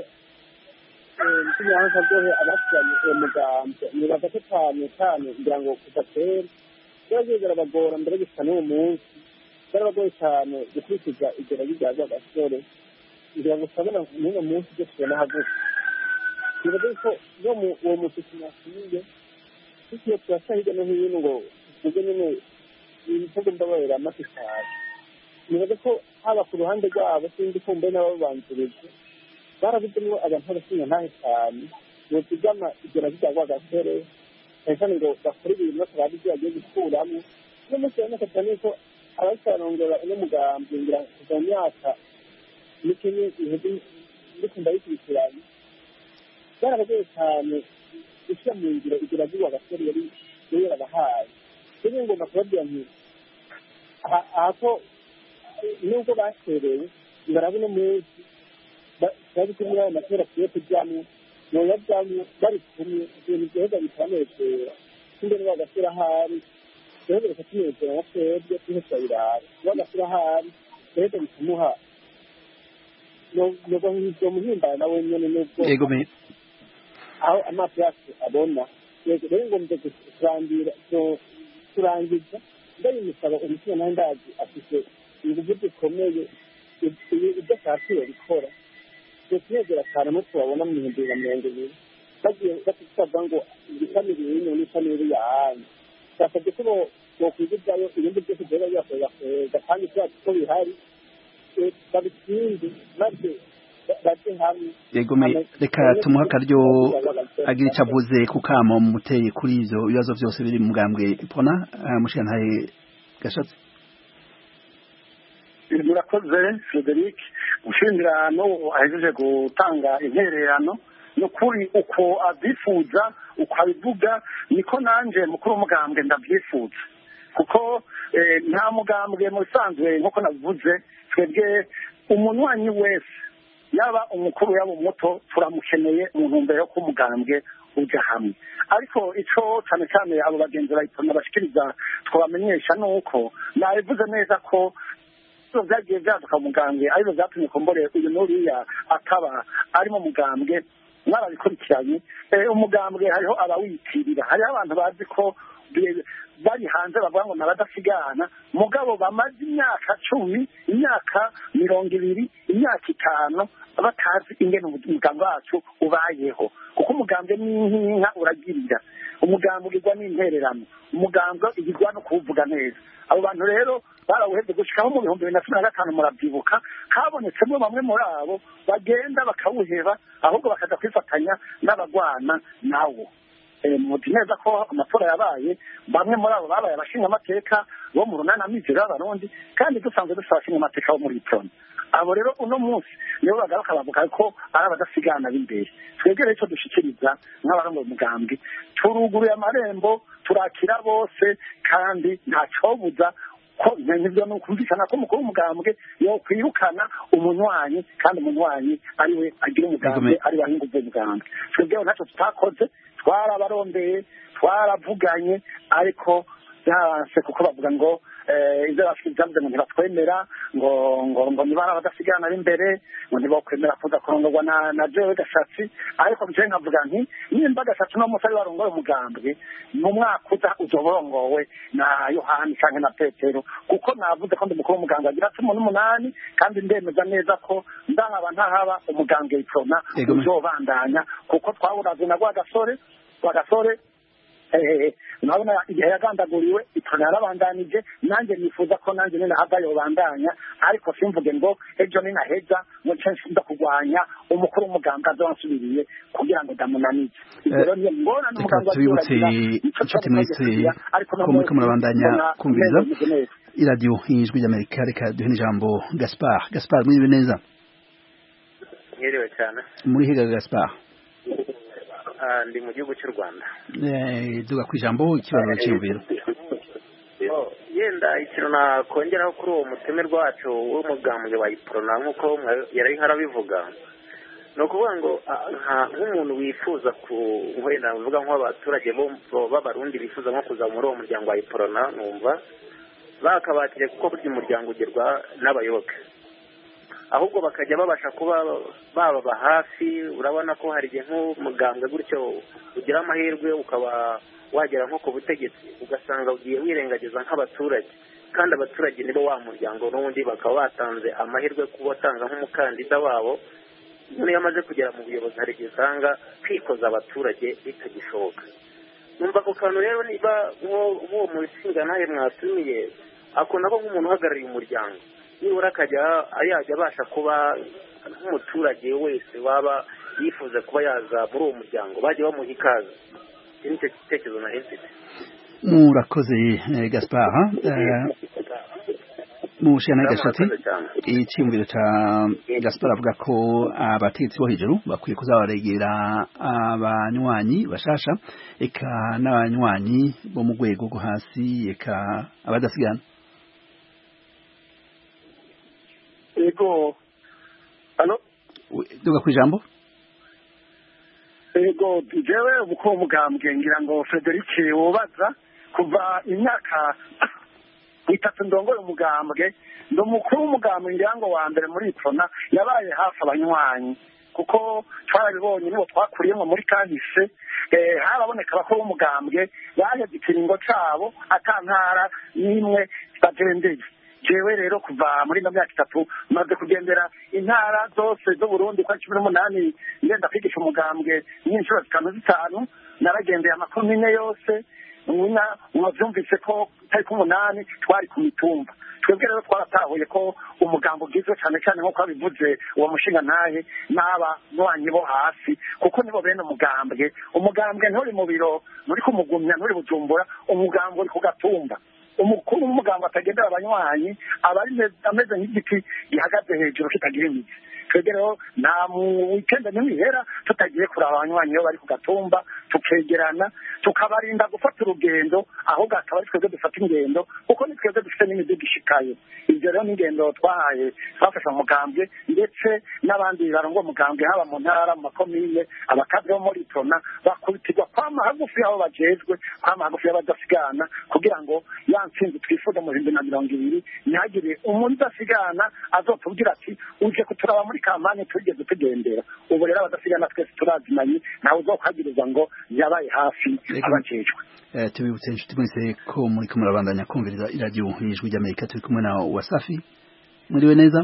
n'inyanza ryohe abasiganye uwo mugambi nibaza ko cyane cyane kugira ngo kuva kera byagera bagora mbere gusa n'uwo munsi byarabagoye cyane gukurikiza igera rya Rwagasore kugira ngo usabona n'uwo munsi byo tubona hagufi nibaza ko no mu uwo musiki nasiye ikiyo turasa hirya no hino ngo tuvuge nyine ibitego mbabarira amatikari nibaza ko haba ku ruhande rwabo sindi kumbe n'ababanzirije barabizemo abantu basinya ntahe cyane notugama igera rya Rwagasore cyane ngo bakora ibintu bakaba ibyo bagiye gukuramo n'umunsi wa gatatu niko abasarongera ino mugambi ngira kuva mu myaka n'ikindi ibihugu ndikunda bikurikiranye barabagoye cyane gushyira mu ngiro igera rya Rwagasore yari yarabahaye rero ngomba kubabwira nti aha ko nubwo baserewe barabona munsi bari kumwe n'amatora tugiye kujyamo noya byamwe bari kumwe ibintu byose bikanezera imbere Rwagasore ahari rero reka tunezera na twebwe tuhesabirara Rwagasore ahari rero bitumuha no no bahindura umuhimbara nawe nyene nubwo aho amaso yacu abona rero ngombe kurandira kurangiza ndayimusaba umutima nawe ndazi afite ingufu zikomeye ibyo ashakira gukora tunezera cyane no tubabona mu bihumbi bibiri na mirongo ibiri bagiye batusaga ngo igishami biri n'ishami riri yahanyu basabye ko bokwigizayo ibindi byose byaba byakorera kweza kandi turazi ko bihari babitsinde maze baje hamwe yego reka tumuha akaryo agira icyo avuze ku kamo muteye kuri ivyo bibazo byose biri mu mugambwe iprona mushikantahe Gashatsi. murakoze Frederic ushimira no ahejeje gutanga intererano no kuri uko abifuza ukabivuga niko nanjye mukuru w'umugambwe ndabyifuza kuko nta mugambwe mu bisanzwe nk'uko nabivuze twebwe umunywanyi wese yaba umukuru yaba umuto turamukeneye mu ntumbero yo kumugambwe ujya hamwe ariko icyo cyane cyane abo bagenzi bayitona bashikiriza twabamenyesha ni uko nabivuze neza ko byagiye byaduka mugambwe ariko byatumye kumbore uyu n'uriya akaba ari mu mugambwe mwarabikurikiranye umugambwe hariho abawitirira hariho abantu bazi ko bari hanze bavuga ngo nabadasigana mugabo bamaze imyaka cumi imyaka mirongo ibiri imyaka itanu batazi ingene umugambi wacu ubayeho kuko umugambi n'inka uragirira umugambi ugirwa n'intererano umugambi ugirwa no kuwuvuga neza abo bantu rero barawuheze gushikaho mu bihumbi bibiri na cumi na gatanu murabyibuka habonetsemo bamwe muri abo bagenda bakawuheba ahubwo bakaza kwifatanya n'abagwana nawo muzi neza ko amatora yabaye bamwe muri abo babaye abashinga amateka bo mu runana mizero y'abarundi kandi dusanzwe dufite abashinga amateka bo muri iprona abo rero uno munsi nibo bagaruka bavuga ko ari abadasigana b'imbere twegere icyo dushikiriza nk'abarongoye umugambi turuguruye amarembo turakira bose kandi ntacobuza ko nivyo nukumvikana ko mukuru w'umugambwe yo kwirukana umunywanyi kandi umunywanyi ariwe agira umugambwe ari wahinga ubwo mugambwe twebweho ntacyo tutakoze twarabarondeye twaravuganye ariko byaranse kuko bavuga ngo ibyo bashyize byavuze ngo ntibatwemera ngo ngo ngo niba ari abadasigana b'imbere ngo ntibakwemera kuza kurongorwa na na jewe gashatsi ariko mbere nkavuga nti nimba gashatsi no musari warongoye umugambwe mu mwaka uza uzoborongowe na yohani cyangwa na petero kuko navuze ko ndi mukuru w'umugambwe agira cumi n'umunani kandi ndemeza neza ko ndahaba ntahaba umugambwe w'iprona uzobandanya kuko twawuraze na rwa gasore rwa gasore nabona igihe yagandaguriwe iprona yarabandanije nanjye nifuza ko nanjye nina hava yobandanya ariko simvuge ngo ejo ninaheza ngo nce nda kurwanya umukuru w'umugambwe azansubiriye kugira ngo ndamunanize rero niyo ngona n'umugambwe tubibutse inshuti mwese ko muriko murabandanya kumviriza iradiyo y'ijwi ry'amerika reka duhe n'ijambo gaspar gaspar mwiriwe neza mwiriwe cyane muri higa gaspar ndi mu gihugu cy'u Rwanda duga ku ijambo ikibazo cy'imviro yenda ikintu nakongeraho kuri uwo mutemerwa wacu w'umugambwe wa iprona nk'uko yari harabivuga ni ukuvuga ngo nk'umuntu wifuza ku wenda uvuga nk'abaturage b'abarundi bifuza nko kuza muri uwo muryango wa iprona numva bakabatire kuko burya umuryango ugerwa n'abayoboke ahubwo bakajya babasha kuba bababa hafi urabona ko hari igihe nk'umugambwe gutyo ugira amahirwe ukaba wagera nko ku butegetsi ugasanga ugiye wirengagiza nk'abaturage kandi abaturage nibo wa muryango n'ubundi bakaba batanze amahirwe kuba batanga nk'umukandida wabo iyo yamaze kugera mu buyobozi hari igihe usanga kwikoza abaturage bitagishoboka numva ako kantu rero niba nk'uwo mu nshinga nawe mwatumiye akunda ko nk'umuntu uhagarariye umuryango nibura akajya yajya abasha kuba nk'umuturage wese waba yifuza kuba yaza muri uwo muryango bajya bamuha ikaze iki nicyo gitekerezo nari mfite murakoze gaspar mushana gashatsi icyumviro cya gaspar avuga ko abategetsi bo hejuru bakwiye kuzabaregera abanywanyi bashasha eka n'abanywanyi bo mu rwego rwo hasi eka abadasigana ego hano duga ku ijambo ego jewe umukuru w'umugambwe ngira ngo Frederic wobaza kuva imyaka itatu ndongoye umugambwe ndi umukuru w'umugambwe ngira ngo wa mbere muri iprona yabaye hafi abanywanyi kuko twarabibonye nibo twakuriyemo muri kahise haraboneka abakuru b'umugambwe baheze ikiringo cabo atantara n'imwe bagendeye jewe rero kuva muri ino myaka itatu maze kugendera intara zose z'uburundi kwa cumi n'umunani ngenda kwigisha umugambwe n'inshuro zitanu zitanu naragendeye amakuru mine yose mwavyumvise ko tariki umunani twari ku mitumba twebwe rero twaratahuye ko umugambo ugizwe cyane cyane nk'uko babivuze uwo mushinga ntahe n'aba nywanyi bo hasi kuko nibo bene umugambwe umugambwe nturi mu biro nturi kumugumya nturi bujumbura umugambwe uri ku gatumba umukuru w'umugambwe atagendera abanywanyi aba ameze nk'igiti gihagaze hejuru kitagira imizi twebwe rero nta mu wikende n'imihera tutagiye kuraba abanywanyi iyo bari ku gatumba tukegerana tukabarinda gufata urugendo ahubwo akaba ari twebwe dufata ingendo kuko ni twebwe dufite n'imizigo ishikaye. Ibyo rero n'ingendo twahaye twafasha umugambwe ndetse n'abandi barangwa umugambwe haba mu ntara mu makomine abakadre bo muri Prona bakubitirwa kwama hagufi aho bajejwe kwama hagufi y'abadasigana kugira ngo ya ntsinzi twifuza mu bihumbi na mirongo ibiri ntihagire umuntu udasigana azotubwira ati uje kuturaba muri kampanye tugeze tugendera. Ubu rero abadasigana twese turazimanye ntawe uzokwagiriza ngo yabaye hafi abajejwe. Eh, tubibutse inshuti mwese ko muri ko murabandanya kumviriza iradiyo y'ijwi ry'Amerika turi kumwe na Wasafi. Muriwe neza?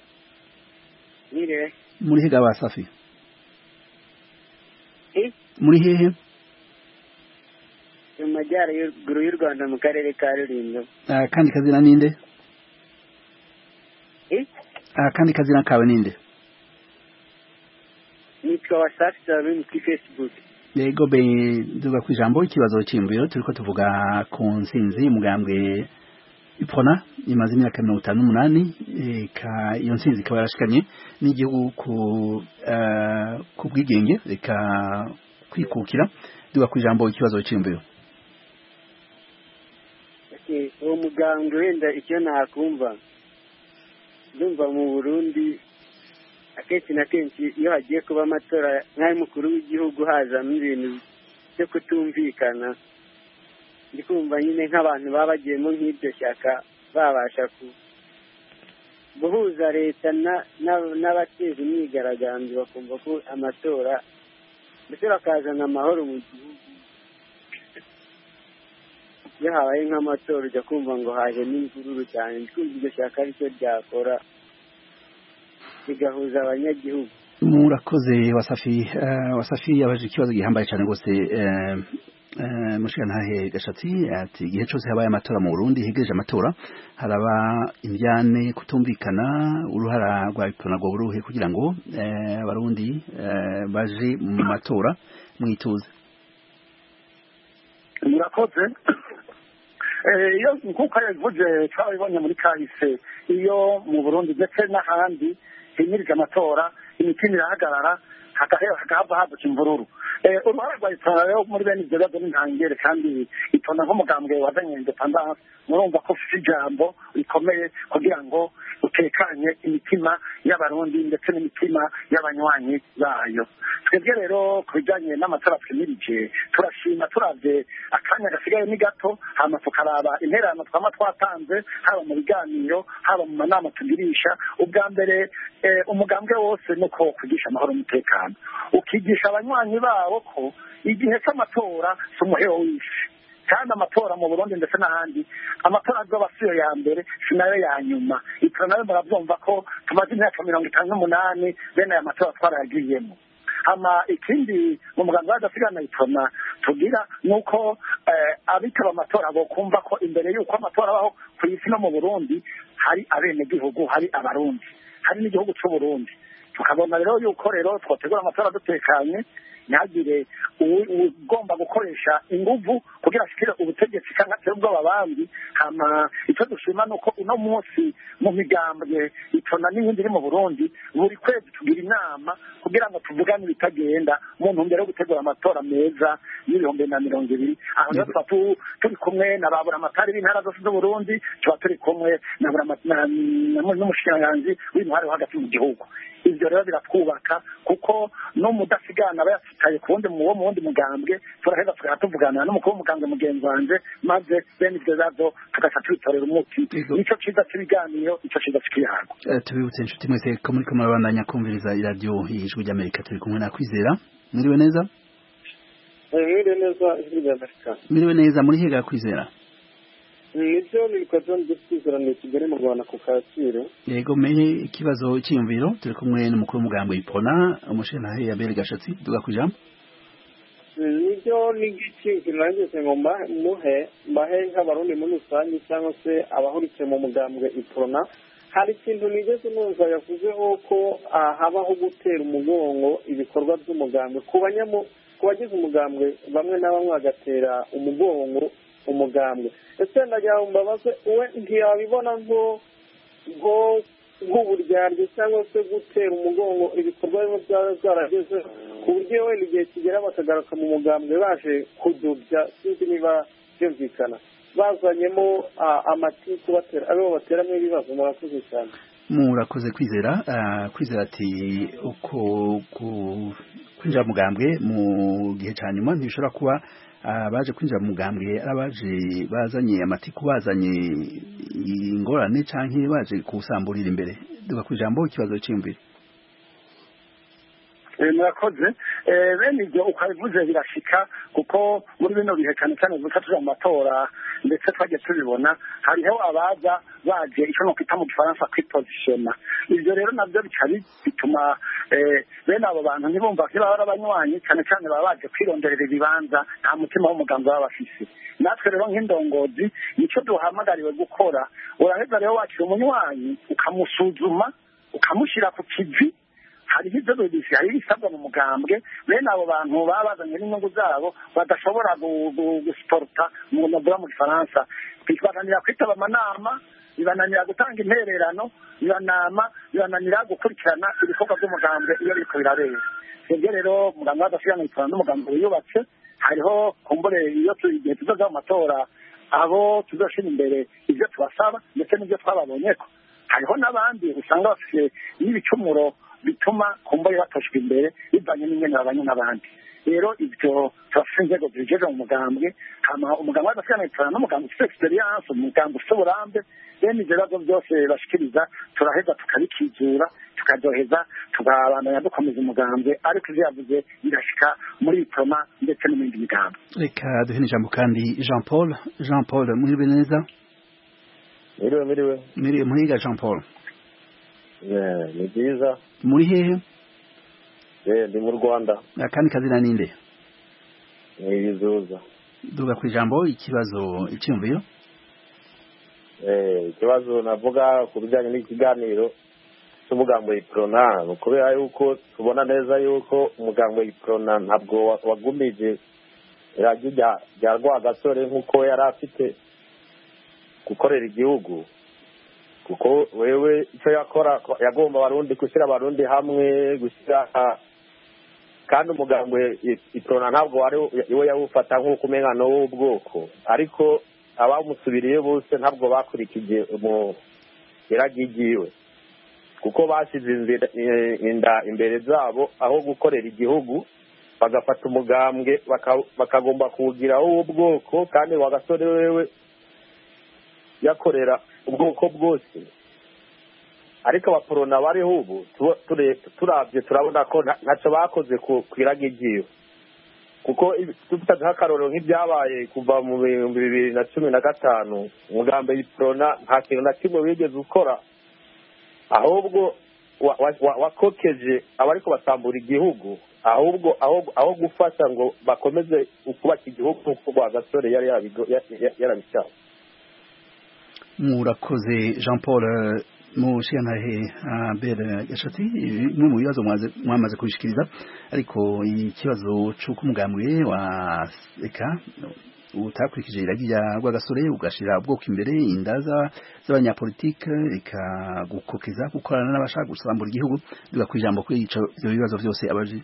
Nire. Muri hega Wasafi? Eh? Muri hehe? Mu majyaruguru y'u Rwanda mu karere ka Rulindo. Ah, kandi kazina ninde? Eh? Ah, kandi kazina kawe ninde? Nitwa Wasafi Sabin kuri Facebook. Yego be duga ku ijambo ikibazo cy'imviro turiko tuvuga ku nsinzi mugambwe Iprona imaze imyaka mirongo itanu n'umunani eka iyo nsinzi ikaba yarashikanye n'igihugu ku uh, ku bwigenge eka kwikukira. Duga ku ijambo ikibazo cy'imviro. Okay, uwo mugambwe wenda icyo nakumva ndumva mu Burundi akenshi na kenshi iyo hagiye kuba amatora nk'ay'umukuru w'igihugu hazamo ibintu byo kutumvikana. Ndi kumva nyine nk'abantu baba bagiyemo nk'iryo shyaka babasha guhuza leta n'abateza imyigaragambyo bakumva ko amatora ndetse bakazana amahoro mu gihugu. Iyo habaye nk'amatora ujya kumva ngo haje n'imvururu cyane. Ndi kumva iryo shyaka aricyo ryakora bigahuza abanyagihugu. Murakoze Wasafi. Uh, Wasafi yabaje ikibazo gihambaye cyane gose uh, uh, mushikantahe Gashatsi ati igihe cyose habaye amatora mu Burundi hegereje amatora haraba imbyane kutumvikana uruhara rwa Iprona rwo buruhe kugira ngo abarundi uh, uh, baje mu matora mwituze. Murakoze. Eh iyo nkuko yavuze twabibonye muri kahise iyo mu Burundi ndetse n'ahandi himirije amatora imitima irahagarara hakahera hakava haduka imvururu. Eh uruhara rwa Iprona rero muri bene ibyo bibazo n'intangere kandi Iprona nk'umugambwe wazanye independence murumva ko ufite ijambo rikomeye kugira ngo utekanye imitima y'abarundi ndetse n'imitima y'abanywanyi bayo. Twebwe rero ku bijyanye n'amatora twimirije turashima turavye akanya gasigaye ni gato hama tukaraba interano twama twatanze haba mu biganiro haba mu manama tugirisha. Ubwa mbere eh, umugambwe wose nuko kugisha amahoro n'umutekano ukigisha abanywanyi bawo ko igihe cy'amatora sumuhero w'isi kandi amatora mu Burundi ndetse n'ahandi amatora azoba siyo ya mbere sinayo ya nyuma. Iprona nayo murabyumva ko tumaze imyaka mirongo itanu n'umunani bene aya matora twarayagiyemo. Hama ikindi mu muganga w'adasigana Iprona tugira nuko eh, abitaba amatora bo kumva ko imbere y'uko amatora abaho ku isi no mu Burundi hari abenegihugu hari abarundi hari n'igihugu cy'u Burundi. Tukabona rero yuko rero twotegura amatora dutekanye ntagire ugomba gukoresha inguvu kugira ashikire ubutegetsi cyangwa se ubwo babandi. Hama icyo dushima nuko uno munsi mu migambwe Iprona n'ibindi iri mu Burundi buri kwezi tugira inama kugira ngo tuvugane ibitagenda mu ntumbero yo gutegura amatora meza y'ibihumbi na mirongo ibiri. Aho rero tuba turi kumwe na babura amatari b'intara zose z'u Burundi tuba turi kumwe n'umushikiranganji w'intwari hagati mu gihugu. Ibyo rero biratwubaka kuko no mudasigana abayasitaye ku wundi mu wo mu wundi mugambwe turaheza tugatuvugana n'umukuru w'umugambwe mugenzi wanje maze bene ibyo bibazo tugaca tubitorera umuti. Nicyo cyiza cy'ibiganiro icyo cyiza cy'ikiyago. Uh, tubibutse inshuti mwese ko muri ko murabandanya kumviriza iradiyo y'ijwi ry'Amerika turi kumwe na Kwizera. Mwiriwe neza? Mwiriwe neza ijwi ry'Amerika. Mwiriwe neza muri higa Kwizera? Nibyo nitwa John Gisizera ni Kigali mu Rwanda ku Kacyiru. Yego mehe ikibazo cy'imviro turi kumwe n'umukuru w'umugambwe Iprona umushintahe Abel Gashatsi duga kujambo. Nibyo n'igiki kirangeze ngo muhe mahe nk'abarundi muri rusange cyangwa se abahurikiye mu mugambwe Iprona. Hari ikintu nigeze numva yavuzeho ko habaho gutera umugongo ibikorwa by'umugambwe ku banyamu ku bagize umugambwe bamwe na bamwe bagatera umugongo umugambwe. Ese ndagira ngo mbabaze uwe ntiyabibona nko nk'uburyarya cyangwa se gutera umugongo ibikorwa bimwe byaba byarageze ku buryo wenda igihe kigera bakagaruka mu mugambwe baje kudubya sinzi niba byumvikana bazanyemo amatiku batera aribo bateramo ibibazo. Murakoze cyane. Murakoze kwizera kwizera ati uko kwinjira mugambwe mu gihe cya nyuma ntibishobora kuba abaje kwinjira mu mugambwe abaje bazanye amatiku bazanye ingorane canke baje kusamburira imbere. Duga kwijambo ikibazo cy'imbere. Murakoze bene ibyo ukabivuze birashika kuko muri bino bihe cyane cyane vuga tuje mu matora ndetse twagiye tubibona hariho abaza baje icyo no kwita mu Gifaransa kwipositiona. Ibyo rero nabyo bikari bituma bene abo bantu ntibumva ko baba abanywanyi cyane cyane baba baje kwironderera ibibanza nta mutima w'umugambi baba bafise. Natwe rero nk'indongozi nicyo duhamagariwe gukora, uraheza rero wakira umunywanyi ukamusuzuma ukamushyira ku kivi. Hari ibyo bibisi hari ibisabwa mu mugambwe bene abo bantu baba bazanye n'inyungu zabo badashobora gusiporta mu nobura mu Gifaransa. Bibananira kwitaba amanama, bibananira gutanga intererano, bibanama bibananira gukurikirana ibikorwa by'umugambwe iyo biriko birabera. Ibyo rero mugambwe badashirana itwana n'umugambwe wiyubatse hariho kumbure iyo igihe tuzoza mu matora abo tuzoshira imbere ibyo tubasaba ndetse n'ibyo twababonyeko. Hariho n'abandi usanga bafite n'ibicumuro bituma kumbure batoshwe imbere bivanye n'ingene babanye n'abandi. Rero ibyo turafite inzego zijeje mu mugambwe hama umugambwe w'adashyirana itwana n'umugambwe ufite experience umugambwe ufite uburambe bene ibyo bibazo byose bashikiriza turaheza tukabikizura tukadoheza tukabandanya dukomeza umugambwe ariko ivyo yavuze birashika muri itoma ndetse no mu yindi migambo. Reka duhe n'ijambo kandi Jean Paul. Jean Paul mwiriwe neza? Mwiriwe mwiriwe. Mwiriwe muhiga Jean Paul. Yeah, ni byiza. Muri hehe? Eh, ndi mu Rwanda. Akandi kazina ninde? Ni Bizuza. Duga ku ijambo ikibazo icyumviyo. Eh, ikibazo navuga ku bijyanye n'ikiganiro cy'umugambo w'Iprona, kubera yuko tubona neza yuko umugambo w'Iprona ntabwo wagumije iragijya rya Rwagasore nk'uko yari afite gukorera igihugu. Kuko wewe icyo yakora yagomba abarundi gushyira abarundi hamwe gushyira kandi umugambo Iprona ntabwo wari iwe yawufata nk'uko umengano w'ubwoko ariko abamusubiriye bose ntabwo bakurikije mu iragigiwe kuko bashyize inda imbere zabo aho gukorera igihugu bagafata umugambwe bakagomba kuwugiraho ubwoko kandi Rwagasore wewe yakorera ubwoko bwose ariko abaporona bariho ubu turabye turabona ko ntacyo bakoze kwiragigiwe kuko dufite nk'akarorero nk'ibyabaye kuva mu bihumbi bibiri na cumi na gatanu umugambi w'Iprona nta kintu na kimwe wigeze ukora ahubwo wakokeje abariko basambura igihugu ahubwo aho gufasha ngo bakomeze ukubaka igihugu nk'uko Rwagasore yari yarabishaka. Murakoze Jean Paul mushiyantahe Abel Gashati mwe mu bibazo mwamaze kubishikiriza ariko ikibazo cy'uko umugambi wa eka utakurikije iragi rya Rwagasore ugashira ubwoko imbere indaza z'abanyapolitike eka gukokeza gukorana n'abashaka gusambura igihugu duga kwijambo kuri ico bibazo byose abaji.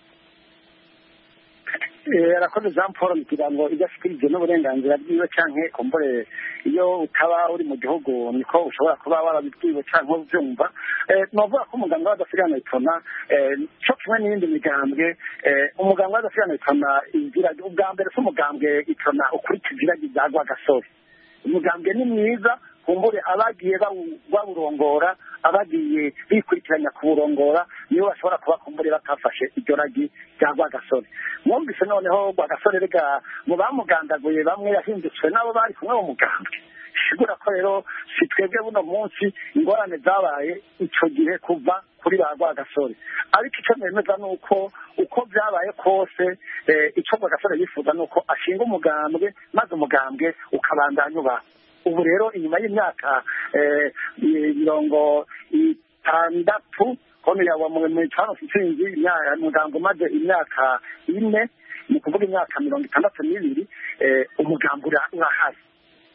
Arakoze Jean Paul kugira ngo igashikirije n'uburenganzira bwiwe canke kumbure iyo utaba uri mu gihugu niko ushobora kuba warabibwiwe canke ubyumva. Novuga ko umuganga w'adasirana Iprona cyo kimwe n'indi migambwe umuganga w'adasirana Iprona inzira ubwa mbere s'umugambwe Iprona ukurikije iragi rya Rwagasore. Umugambwe ni mwiza kumbure abagiye bawurongora abagiye bikurikiranya kuburongora niyo bashobora kuba kumbure batafashe iryo ragi rya Rwagasore. Mwumvise noneho Rwagasore rega mu bamugandaguye bamwe yahindutse nabo bari kumwe mu mugambwe. Sigura ko rero si twebwe buno munsi ingorane zabaye ico gihe kuva kuri ba Rwagasore ariko icyo nemeza nuko uko byabaye kose icyo Rwagasore yifuza nuko ashinga umugambwe maze umugambwe ukabandanya uba. Ubu rero inyuma y'imyaka mirongo itandatu kono yawa mu mitano sinzi umugambo maze imyaka ine ni kuvuga imyaka mirongo itandatu n'ibiri umugambo urahari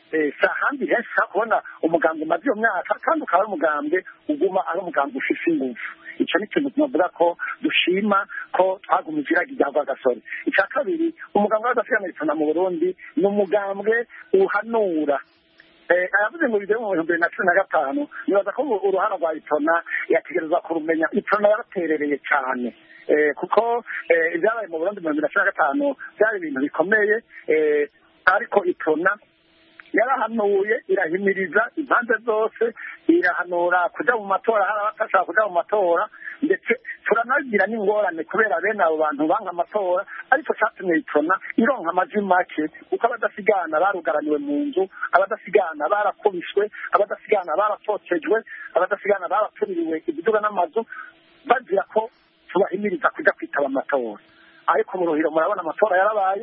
si ahandi henshi ushobora kubona umugambi umaze iyo myaka kandi ukaba ari umugambi uguma ari umugambi ufise ingufu icyo ni ikintu tunavuga ko dushima ko twagumije iragi rya rwagasore icya kabiri umugambi w'agasiganwa mu burundi ni umugambwe uhanura aravuze ngo bigere mu bihumbi bibiri na cumi na gatanu nibaza ko uruhara rwa itona yategereza kurumenya itona yaraterereye cyane kuko ibyabaye mu burundi mu bihumbi bibiri na cumi na gatanu byari ibintu bikomeye ariko itona yarahanuye irahimiriza impande zose irahanura kujya mu matora hari abatashaka kujya mu matora ndetse turanagira n'ingorane kubera bene abo bantu banga amatora ariko cyatumye itona ironka amajwi make kuko abadasigana barugaraniwe mu nzu abadasigana barakubiswe abadasigana baratotejwe abadasigana baratuririwe ibiduga n'amazu bagira ko tubahimiriza kujya kwitaba amatora ariko mu ruhiro murabona amatora yarabaye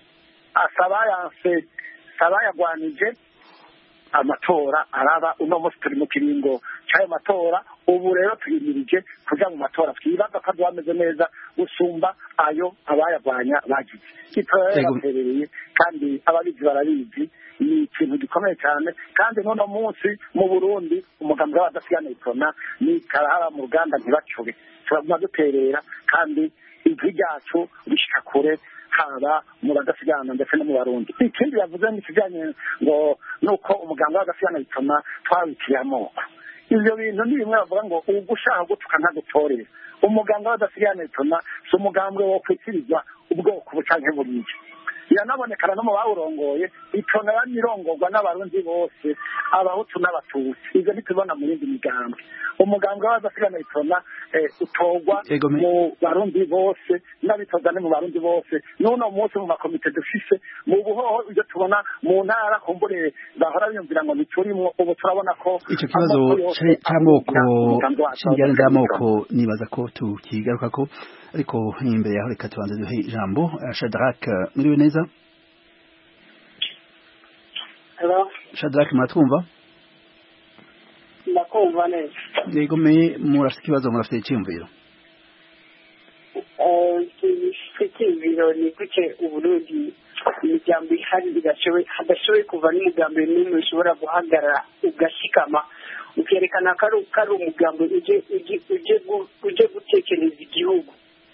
asaba yanse abayagwanije amatora araba uno munsi turi mu kiringo cy'ayo matora ubu rero tuyimirije kujya mu matora twibaza ko bameze neza gusumba ayo abayagwanya bagize itora yaraterereye kandi ababizi barabizi ni ikintu gikomeye cyane kandi n'uno munsi mu burundi umugambi w'abadasigana itona ni karahara mu ruganda ntibacube turaguma duterera kandi ijwi ryacu rishika kure haba mu badasigana ndetse no mu barundi ikindi yavuze ni kijyanye ngo nuko umugambi w'agasigana bituma twawitiriye amoko ivyo bintu ni bimwe bavuga ngo ubu ushaka gutuka ntagutorere umugambi w'agasigana bituma si umugambi wo kwitirizwa ubwoko bucanke buriye biranabonekana no mu bawurongoye itona yanirongorwa n'abarundi bose abahutu n'abatutsi ivyo ntitubona mu yindi migambi umugambi w'agasigana bitona utorwa mu barundi bose n'abitoza ni mu barundi bose n'uno munsi mu makomite dufise mu buhoho ibyo tubona mu ntara kumbure bahora biyumvira ngo ntiturimwo ubu turabona ko icyo kibazo cy'amoko cy'injyana z'amoko nibaza ko tukigaruka ko ariko imbere yaho reka tubanze duhe ijambo Shadrack muriwe neza Shadrack muratwumva ndakumva neza yego me murafite ikibazo murafite icyumviro icyumviro ni gute uburundi imiryango ihari hadashoboye kuva n'umugambi n'umwe ushobora guhagarara ugashikama ukerekana ko ari umugambi uje gutekereza igihugu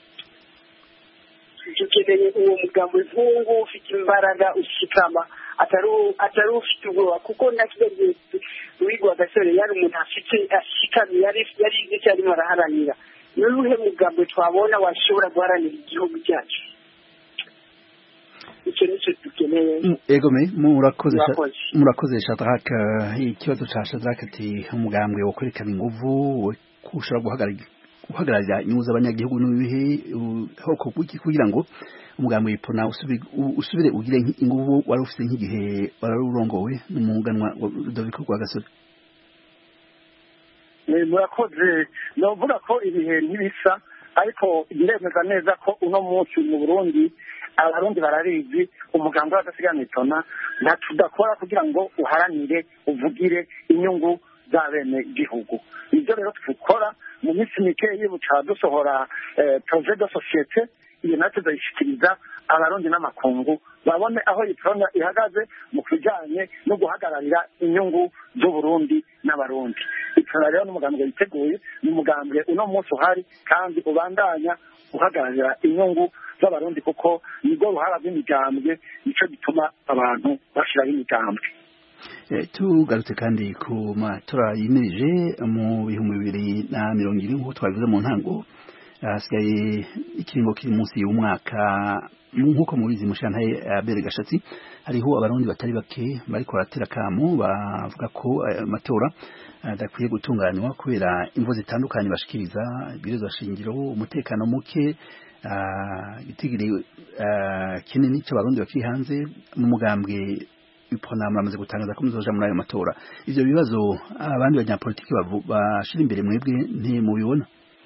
dukeneye uwo mugambi nk'uwo ufite imbaraga ushikama atari ufite ubwoba kuko nakigeze wigwa gasore yari umuntu afite ashikamye yari yari icyo arimo araharanira ni uruhe mugambi twabona washobora guharanira igihugu cyacu icyo nicyo dukeneye egome murakoze murakoze Shadrack ikibazo cya Shadrack ati umugambi wo kwerekana inguvu ushobora guhagarara guhagararira inyungu z'abanyagihugu n'ibihe hoko kugira ngo umugambi w'ipona usubire ugire inguvu wari ufite nk'igihe wararurongowe n'umuganwa Rudoviko Rwagasore murakoze novuga ko ibihe ntibisa ariko ndemeza neza ko uno munsi mu Burundi abarundi bararizi umugambi w'agasigana itona nta tudakora kugira ngo uharanire uvugire inyungu za bene gihugu ibyo rero tukora mu minsi mikeyi buca dusohora projet de société iyo natwe tuyishikiriza abarundi n'amakungu babone aho itona ihagaze mu kijanye no guhagararira inyungu z'uburundi n'abarundi itona rero n'umugambi witeguye n'umugambi uno munsi uhari kandi ubandanya guhagararira inyungu z'abarundi kuko nibwo ruhara rw'imigambwe nico gituma abantu bashiraho imigambwe tugarutse kandi ku matora yimirije mu bihumbi bibiri na mirongo ine nk'uko twabivuze mu ntango hasigaye ikiringo kiri munsi y'umwaka nk'uko mubizi mushantaye Abere Gashatsi hariho abarundi batari bake bariko baratera kamo bavuga ko amatora adakwiye gutunganywa kubera imvo zitandukanye bashikiriza ibibazo shingiro umutekano muke itigire kinini cy'abarundi bakiri hanze mu mugambwe ipona muramaze gutangaza ko muzoja muri ayo matora ivyo bibazo abandi banyapolitiki bashira imbere mwebwe nti mubibona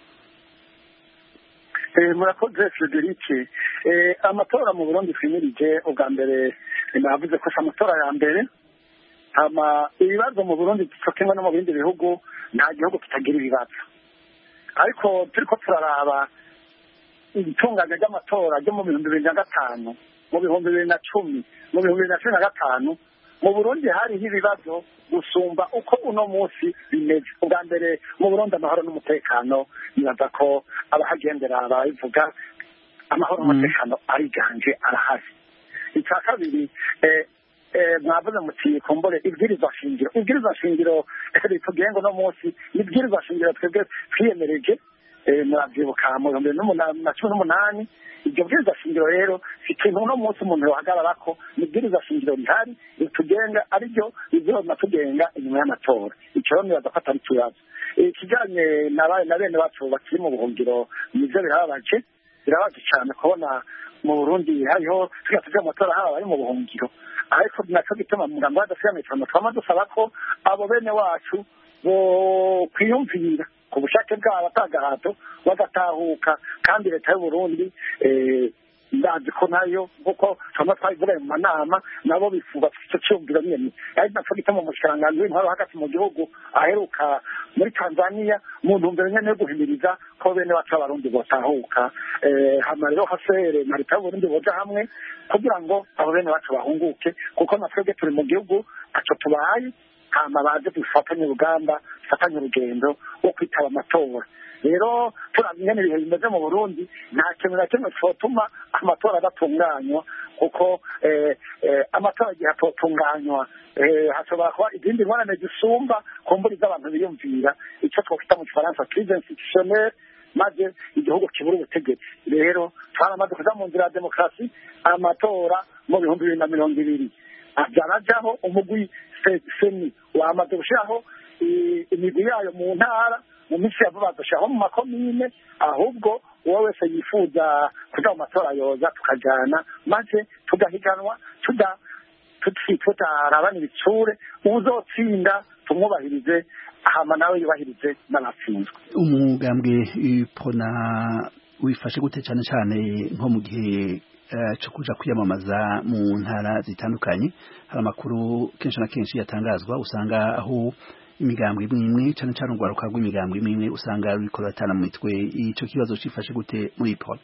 murakoze Frederic amatora mu Burundi twimirije ubwa mbere navuze ko amatora ya mbere hama ibibazo mu Burundi tukemwa no mu bindi bihugu nta gihugu kitagira ibibazo ariko turiko turaraba itunganya ry'amatora ryo mu bihumbi bibiri na gatanu mu bihumbi bibiri na cumi mu bihumbi bibiri na cumi na gatanu mu burundi hariho ibibazo gusumba uko uno munsi bimeze ubwa mbere mu burundi amahoro n'umutekano nibaza ko abahagendera babivuga amahoro n'umutekano ariganje arahari icya kabiri mwavuze muti kumbure ibwirizwa shingiro ibwirizwa shingiro ritubwiye ngo uno munsi ibwirizwa shingiro twebwe twiyemereje murabyibuka mu bihumbi na cumi n'umunani iryo bwirizwa shingiro rero si ikintu uno munsi umuntu yohagarara ko ni ibwirizwa shingiro rihari ritugenga ariryo rizoma tugenga inyuma y'amatora icyo nibaza ko atari ikibazo ikijyanye na bene bacu bakiri mu buhungiro nibyo birababaje birababaje cyane kubona mu burundi hariho tujya tujya mu matora haba bari mu buhungiro ariko nacyo gituma mu mugambi w'adasigana twama dusaba ko abo bene wacu bo kwiyumvira ku bushake bwabo atagahato bagatahuka kandi leta y'uburundi ndazi ko nayo nk'uko twama twabivuga mu manama nabo bifuza icyo cyumviro nyene ari nacyo gituma umushikiranganji w'intwaro hagati mu gihugu aheruka muri tanzania mu ntumbero nyene yo guhimiriza ko bene bacu b'abarundi botahuka hama rero hasere na leta y'uburundi boja hamwe kugira ngo abo bene bacu bahunguke kuko na twebwe turi mu gihugu aco tubaye hama baje dufatanye urugamba dufatanye urugendo wo kwitaba amatora rero turamenya ibihe bimeze mu burundi nta kintu na kimwe cyotuma amatora adatunganywa kuko amatora igihe atotunganywa hashobora kuba izindi ngorane zisumba ku mburi z'abantu biyumvira icyo twakwita mu gifaransa crise institutionnelle maze igihugu kibura ubutegetsi rero twaramaze kuja mu nzira ya demokarasi amatora mu bihumbi bibiri na mirongo ibiri ajanajaho umugwi seni wamaze gushiraho imigwi yayo mu ntara mu minsi ya vuba dushaho mu makomine ahubwo uwo wese yifuza kuja mu matora yoza tukajana maze tugahiganwa tuda tutarabana ibitsure uzotsinda tumwubahirize hama nawe yubahirize n'abatsinzwe umugambwe ipona wifashe gute cyane cyane nko mu gihe cyo kuja kwiyamamaza mu ntara zitandukanye hari amakuru kenshi na kenshi yatangazwa usanga aho imigambwe imwe imwe cyane cyane urwaruka rw'imigambwe imwe imwe usanga ruriko ruratana mu mitwe ico kibazo cifashe gute muri ipona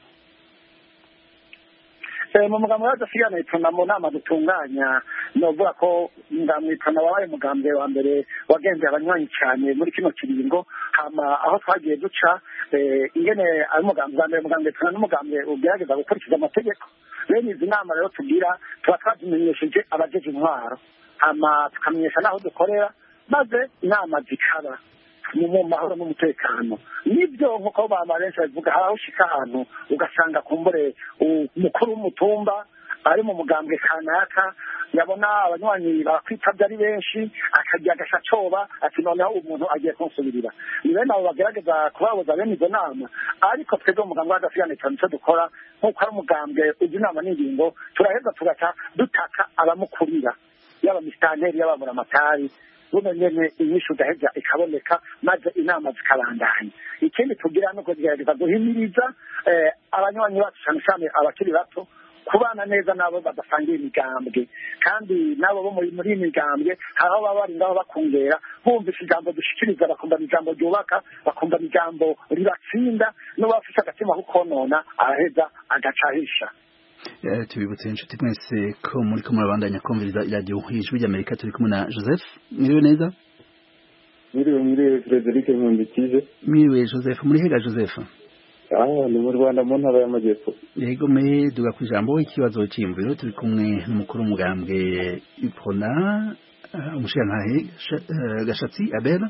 mu mugambi w'adasigana ipona mu nama dutunganya novuga ko umugambi ipona wabaye umugambi wa mbere wagendeye abanywanyi cyane muri kino kiringo hama aho twagiye duca ingene ari umugambi wa mbere umugambi ipona n'umugambi ugerageza gukurikiza amategeko bene izi nama rero tugira tuba twazimenyesheje abajeje intwaro hama tukamenyesha n'aho dukorera maze inama zikaba mu mahoro n'umutekano nibyo nk'uko baba benshi bavuga aho ushika ahantu ugasanga kumbure umukuru w'umutumba ari mu mugambwe kanaka yabona abanywanyi bakwitabye ari benshi akagira agashacoba ati noneho umuntu agiye kunsubirira ni bene abo bagerageza kubabuza bene izo nama ariko twebwe umugambi w'adasigana cyane icyo dukora nk'uko ari umugambwe ujya inama n'ingingo turaheza tugaca dutaka abamukurira yaba misitanteri yaba muramatari buno nyene inyishu gaheza ikaboneka maze inama zikabandanya ikindi tugira no kugerageza guhimiriza abanywanyi bacu cyane cyane abakiri bato kubana neza nabo badasangiye imigambwe kandi nabo bo muri iyi migambwe hari aho baba bari ngaho bakungera bumvise ijambo dushikiriza bakumva ijambo ryubaka bakumva ijambo ribatsinda n'abafise agatima ko konona araheza agacahisha tubibutse inshuti mwese ko muri ko murabandanya kumviriza iradiyo ijwi ry'Amerika turi kumwe na Joseph mwiriwe neza mwiriwe mwiriwe Frederic Nkundikije mwiriwe Joseph muri hega Joseph ah ni mu Rwanda mu ntara y'Amajyepfo yego me duga ku ijambo ikibazo cy'imviro turi kumwe n'umukuru w'umugambwe ipona umushirantahe Gashatsi Abel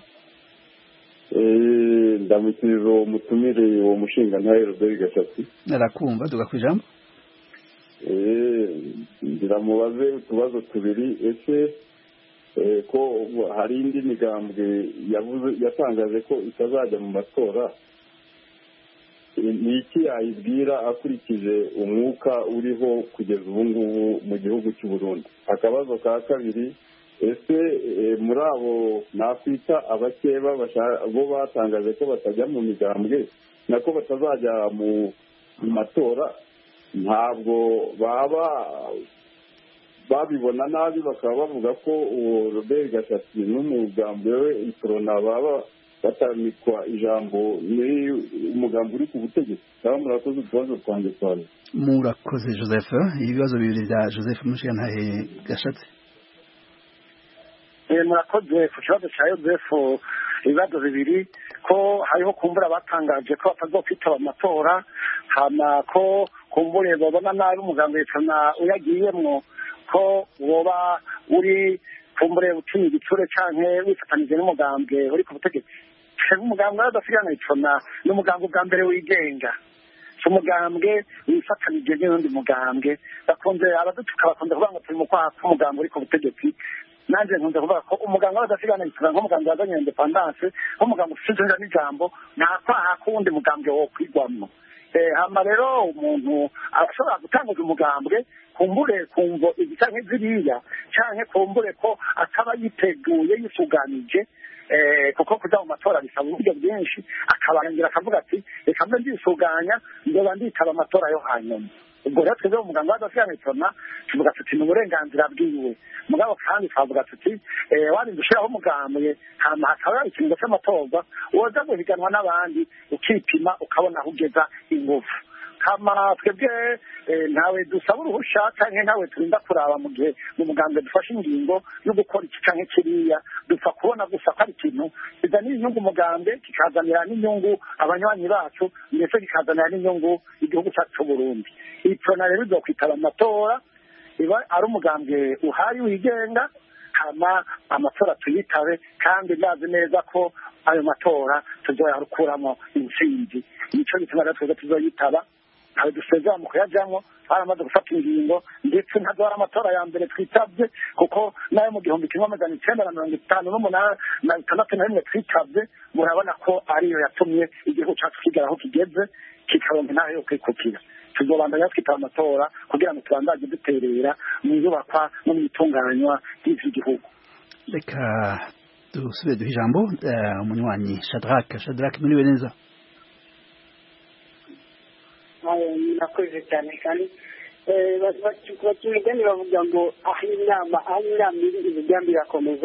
eh ndamukiriza uwo mutumire uwo mushingantahe Robert Gashatsi narakumva duga ku ijambo ndiramubaze utubazo tubiri ese ko hari indi migambwe yavuze yatangaje ko itazajya mu matora ni iki yayibwira akurikije umwuka uriho kugeza ubu ngubu mu gihugu cy'u Burundi akabazo ka kabiri ese muri abo nakwita abakeba bo batangaje ko batajya mu migambwe nako batazajya mu matora ntabwo baba babibona nabi bakaba bavuga ko uwo Robert Gashatsi n'umugambi we iprona baba batamikwa ijambo muri umugambi uri ku butegetsi cyangwa murakoze utubazo twanjye twari murakoze Joseph ibibazo bibiri bya Joseph Mushiyantahe Gashatsi murakoze ku kibazo cya yozefu ibibazo bibiri ko hariho kumbura batangaje ko batazokwitaba amatora hama ko kumbure babona nabi umugambi w'Iprona uyagiyemwo ko woba uri kumbure ucinye igitsure canke wifatanije n'umugambwe uri ku butegetsi umugambwe w'adasigana Iprona n'umugambwe bwa mbere wigenga umugambwe wifatanije n'undi mugambwe bakunze abadutuka bakunze kuvuga ngo turi mu kwaha k'umugambwe uri ku butegetsi nanjye nkunze kuvuga ko umuganga w'adasigana Iprona nk'umugambwe wazanye independance nk'umugambwe ufite n'ijambo nta kwaha k'uwundi mugambwe wo kwigwamwo hama rero umuntu arashobora gutanguza umugambwe kumbure kumvo izi canke ziriya canke kumbure ko ataba yiteguye yisuganije kuko kuja mu matora bisaba uburyo bwinshi akabarangira akavuga ati reka mbe ndisuganya ndoba nditaba amatora yo hanyuma ubwo rero twebwe umuganga w'adasigana Iprona tuvuga tuti ni uburenganzira bwiwe mugabo kandi twavuga tuti warinze ushiraho umugambwe hama hakaba ikiringo c'amatorwa woza guhiganwa n'abandi ukipima ukabona aho ugeza ingufu kama twebwe ntawe dusaba uruhusha canke ntawe turinda kuraba mu gihe mu mugambwe dufashe ingingo yo gukora iki canke kiriya dupfa kubona gusa ko ari ikintu kizanira inyungu umugambwe kikazanira n'inyungu abanywanyi bacu ndetse kikazanira n'inyungu igihugu cyacu c'Uburundi Iprona rero izokwitaba amatora iba ari umugambwe uhari wigenga hama amatora tuyitabe kandi ndazi neza ko ayo matora tuzoyarukuramo intsinzi nico gituma rero twebwe tuzoyitaba ntawe dusezera mu kuyajamwo twaramaze gufata ingingo ndetse ntazora amatora ya mbere twitabye kuko nayo mu gihumbi kimwe amajana icenda na mirongo itanu n'umunani na itandatu na rimwe twitabye murabona ko ariyo yatumye igihugu cacu kigera aho kigeze kikaronka intara yo kwikukira tuzobandanya twitaba amatora kugira ngo tubandanye duterera mu iyubakwa no mu itunganywa ry'iki gihugu reka dusubire duhe ijambo umunywanyi Shadrack Shadrack muriwe neza nakoze cyane kandi bakimigani bavuga ngo aho inama aho inama iri imigambi irakomeza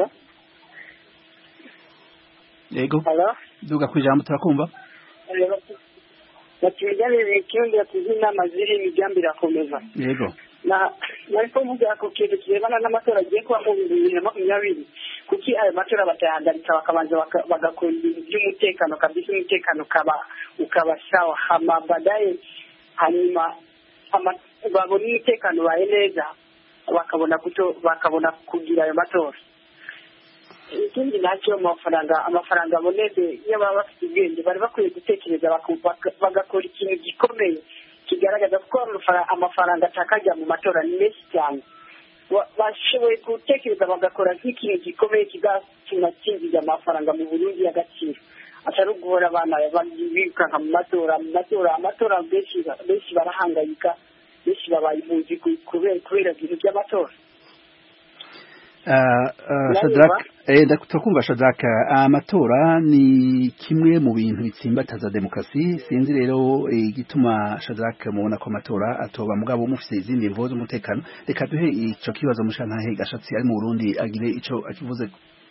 yego duga ku ijambo turakumva bakimigani ikirundi yakuze inama ziri imigambi irakomeza yego nariko mvuga ku kintu kirebana n'amatora agiye kuba mu bibiri na makumyabiri kuki ayo matora batayahagaritsa bakabanza bagakora ibintu by'umutekano kabisa umutekano ukaba sawa hama baadaye hanyuma babona umutekano baye neza bakabona kuto bakabona kugira ayo matora ikindi nacyo amafaranga amafaranga aboneze iyo baba bafite ubwenge bari bakwiye gutekereza bagakora ikintu gikomeye kigaragaza ko amafaranga atakajya mu matora ni menshi cyane bashoboye gutekereza bagakora nk'ikintu gikomeye kigatuma kinjiza amafaranga mu Burundi y'agaciro atari uguhora abana birukanka mu matora mu matora amatora benshi benshi barahangayika benshi babaye impunzi kubera ibintu by'amatora Shadrack turakumva Shadrack amatora ni kimwe mu bintu bitsimbataza demokarasi sinzi rero igituma Shadrack mubona ko amatora atoba mugabo mufise izindi mvo z'umutekano reka duhe ico kibazo mushantahe gashatsi ari mu Burundi agire ico akivuze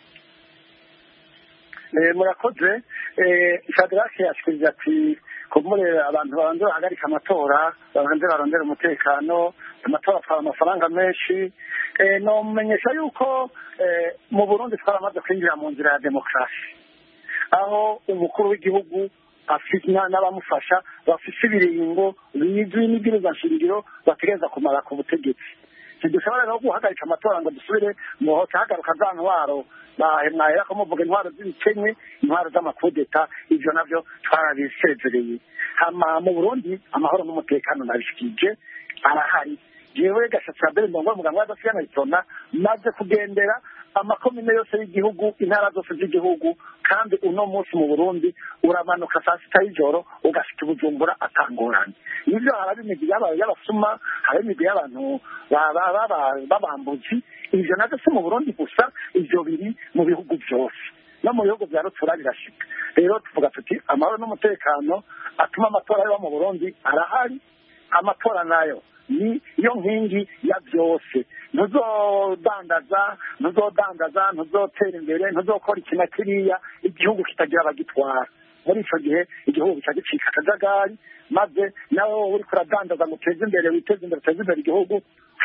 murakoze Shadrack yashikiriza ati kumure abantu babanze bahagarika amatora babanze barondera umutekano amatora atwara amafaranga menshi no mumenyesha yuko mu Burundi twaramaze kwinjira mu nzira ya demokarasi aho umukuru w'igihugu afite n'abamufasha bafise ibiringo bizwi n'ibwirizwa nshingiro bategereza kumara ku butegetsi ntidushobora no guhagarika amatora ngo dusubire mu hoca hagaruka za ntwaro mwahera ko muvuga intwaro z'ibikenye intwaro z'amakudeta ivyo navyo twarabisezereye hama mu Burundi amahoro n'umutekano nabishikije arahari jewe gashatsi mbere ndongo muganga w'adasigana Iprona maze kugendera amakomine yose y'igihugu intara zose z'igihugu kandi uno munsi mu Burundi uramanuka saa sita y'ijoro ugashika Bujumbura atangoranye nivyo harabi imigwi y'abasuma hari imigwi y'abantu babambuzi ivyo navyo si mu Burundi gusa ivyo biri mu bihugu byose no mu bihugu bya rutura birashika rero tuvuga tuti amahoro n'umutekano atuma amatora yo mu Burundi arahari amatora nayo ni iyo nkingi ya byose ntuzodandaza ntuzodandaza ntuzotera imbere ntuzokora ikintu kiriya igihugu kitagira abagitwara muri icyo gihe igihugu cyagicika akajagari maze nawe wowe uri kuradandaza ngo uteze imbere witeze imbere uteze imbere igihugu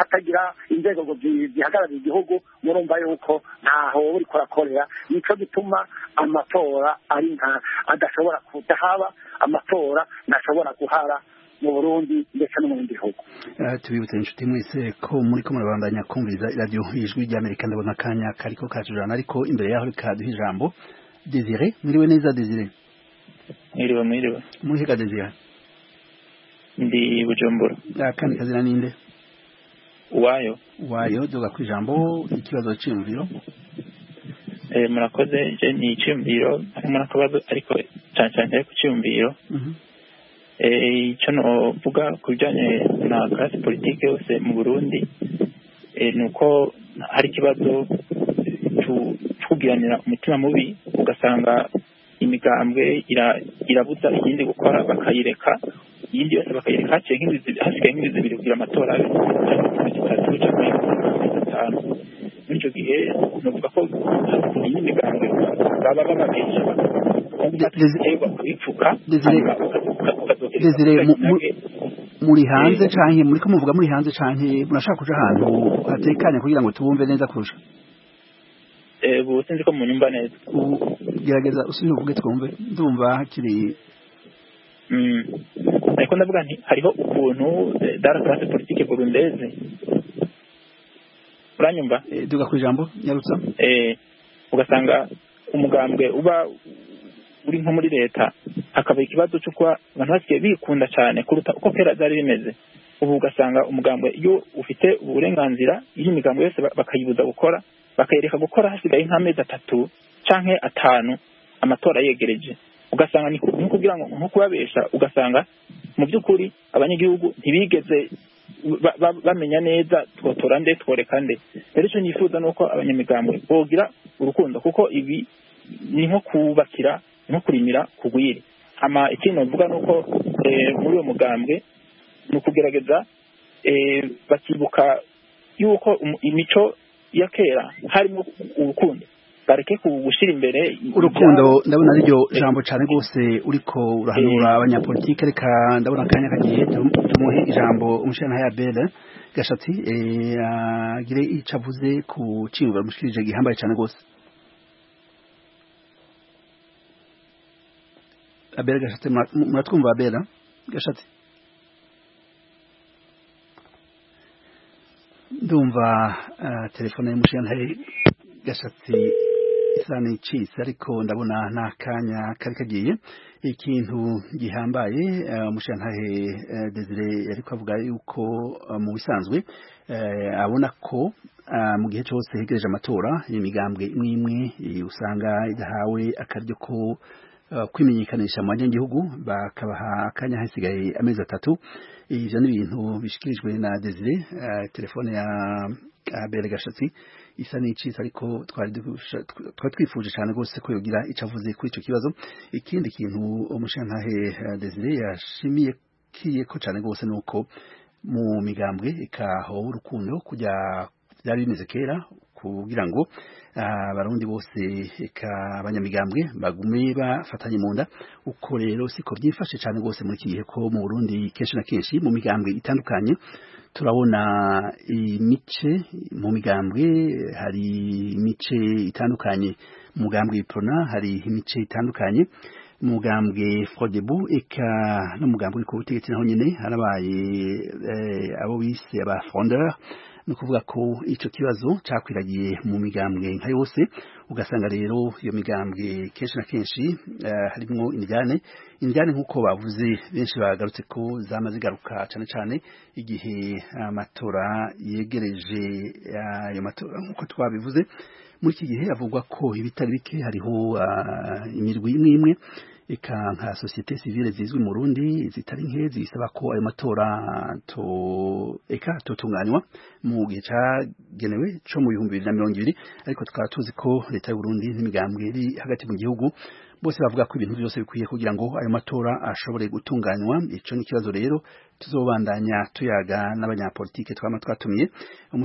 hatagira inzego ngo zihagararira igihugu murumva yuko ntaho uri kurakorera nico gituma amatora ari nka adashobora kudahaba amatora ntashobora guhara mu Burundi ndetse no mu bindi bihugu. Tubibutse inshuti mwese ko muri ko murabandanya kumviriza radio ijwi ry'Amerika ndabona kanya kariko kacujana ariko imbere yaho reka duha ijambo Desire. Mwiriwe neza Desire? Mwiriwe mwiriwe. Muhiga Desire? Ndi Bujumbura. Akandi kazina ninde? Uwayo. Uwayo doga ku ijambo ikibazo cy'imviro. Eh murakoze je ni cy'imviro murakabazo ariko cyane cyane ku cy'imviro. Mhm. Eh icyo no vuga kujanye na classe politique yose mu Burundi eh nuko hari kibazo kugiranira umutima mubi ugasanga imigambwe irabuza ikindi gukora bakayireka yindi yose bakayireka haciye nk'ingizi hasigaye nk'ingizi zibiri kugira amatora bitatu cyangwa bitanu muri icyo gihe nuvuga ko iyi migambwe baba bababesha bakabipfuka Desire muri hanze canke muri ko muvuga muri hanze canke murashaka kuja ahantu hatekanye kugira ngo tubumve neza kurusha eh bo sinzi ko munyumva neza gerageza usubire uvuge twumve ndumva hakiri mm ariko ndavuga nti hariho ukuntu dara classe politique burundeze uranyumva eh duga ku ijambo nyarutsa eh ugasanga umugambwe uba uri nko muri leta akaba ikibazo cyo kwa abantu basigaye bikunda cyane kuruta uko kera zari bimeze ubu ugasanga umugambwe iyo ufite uburenganzira iyo imigambwe yose bakayibuza gukora bakayereka gukora hasigaye nk'amezi atatu canke atanu amatora yegereje ugasanga ni kugira ngo nko kubabesha ugasanga mu by'ukuri abanyagihugu ntibigeze bamenya neza twotora nde tworeka nde rero icyo nifuza nuko abanyamigambwe bogira urukundo kuko ibi ni nko kubakira nko kurimira kugwiri ama ikintu mvuga nuko muri uwo mugambwe ni ukugerageza bakibuka yuko imico ya kera harimo urukundo bareke kugushira imbere urukundo ndabona ari ryo jambo cyane gose uriko urahanura abanyapolitike reka ndabona kanya kagiye tumuhe ijambo umushana ya Belle Gashatsi agire icavuze ku cimba mushikirije gihambaye cyane gose Abel Gashatsi muratwumva Abel Gashatsi ndumva telefone y'umushana Gashatsi isani cheese ariko ndabona nakanya kari kagiye ikintu gihambaye umushantahe Desire yariko avuga yuko mu bisanzwe abona ko mu gihe cyose hegereje amatora imigambwe imwe usanga idahawe akaryo ko kwimenyekanisha mu banyagihugu bakabaha akanya hasigaye amezi atatu ivyo ni ibintu bishikirijwe na Desire telefone ya Abel Gashatsi isa n'icisa ariko twari twari twifuje cyane gose ko yogira icavuze kuri ico kibazo ikindi kintu umushantahe Desire yashimiye kiye ko cyane gose nuko mu migambwe ikaho urukundo kujya byari bimeze kera kugira ngo abarundi bose eka abanyamigambwe bagume bafatanye mu nda uko rero siko byifashe cyane gose muri kigihe ko mu Burundi kenshi na kenshi mu migambwe itandukanye turabona imice mu migambwe hari imice itandukanye mu mugambwe Iprona hari imice itandukanye mu mugambwe Frodebu eka no mu mugambwe ku butegetsi naho nyene harabaye abo bise aba fondeur no kuvuga ko ico kibazo cakwiragiye mu migambwe nka yose ugasanga rero iyo migambwe kenshi na kenshi uh, harimo indyane indyane nkuko bavuze benshi bagarutse ko zamaze garuka cyane cyane igihe amatora uh, yegereje ayo uh, matora nkuko twabivuze muri iki gihe avugwa ko ibitari bike hariho uh, imirwi imwe imwe eka nka societe civile zizwi mu Burundi zitari nke zisaba ko ayo matora to eka totunganywa mu gihe cagenewe co mu bihumbi bibiri na mirongo ibiri ariko tukaba tuzi ko leta y'u Burundi n'imigambwe iri hagati mu gihugu bose bavuga ko ibintu byose bikwiye kugira ngo ayo matora ashobore gutunganywa ico ni kibazo rero tuzobandanya tuyaga n'abanyapolitike twama twatumiye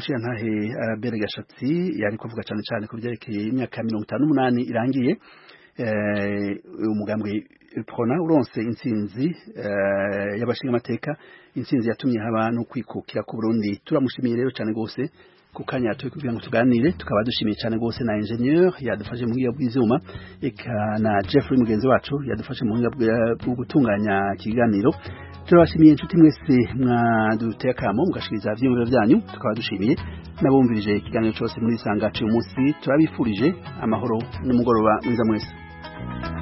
umushirantahe Abel Gashatsi yari kuvuga cyane cyane ku byerekeye imyaka mirongo itanu n'umunani irangiye umugambwe Prona uronse intsinzi y'abashinga amateka intsinzi yatumye haba no kwikukira ku Burundi. Turamushimiye rero cyane gose ku kanya turi kugira ngo tuganire, tukaba dushimiye cyane gose na ingenieur yadufashe mu buhinga bw'ivyuma, eka na Jeffrey mugenzi wacu yadufashe mu buhinga bwo gutunganya ikiganiro. Turabashimiye inshuti mwese mwaduteye akamo mugashiriza vyiyumviro vyanyu, tukaba dushimiye nabumvirije ikiganiro cyose muri Sanga cy'umunsi. Turabifurije amahoro n'umugoroba mwiza mwese.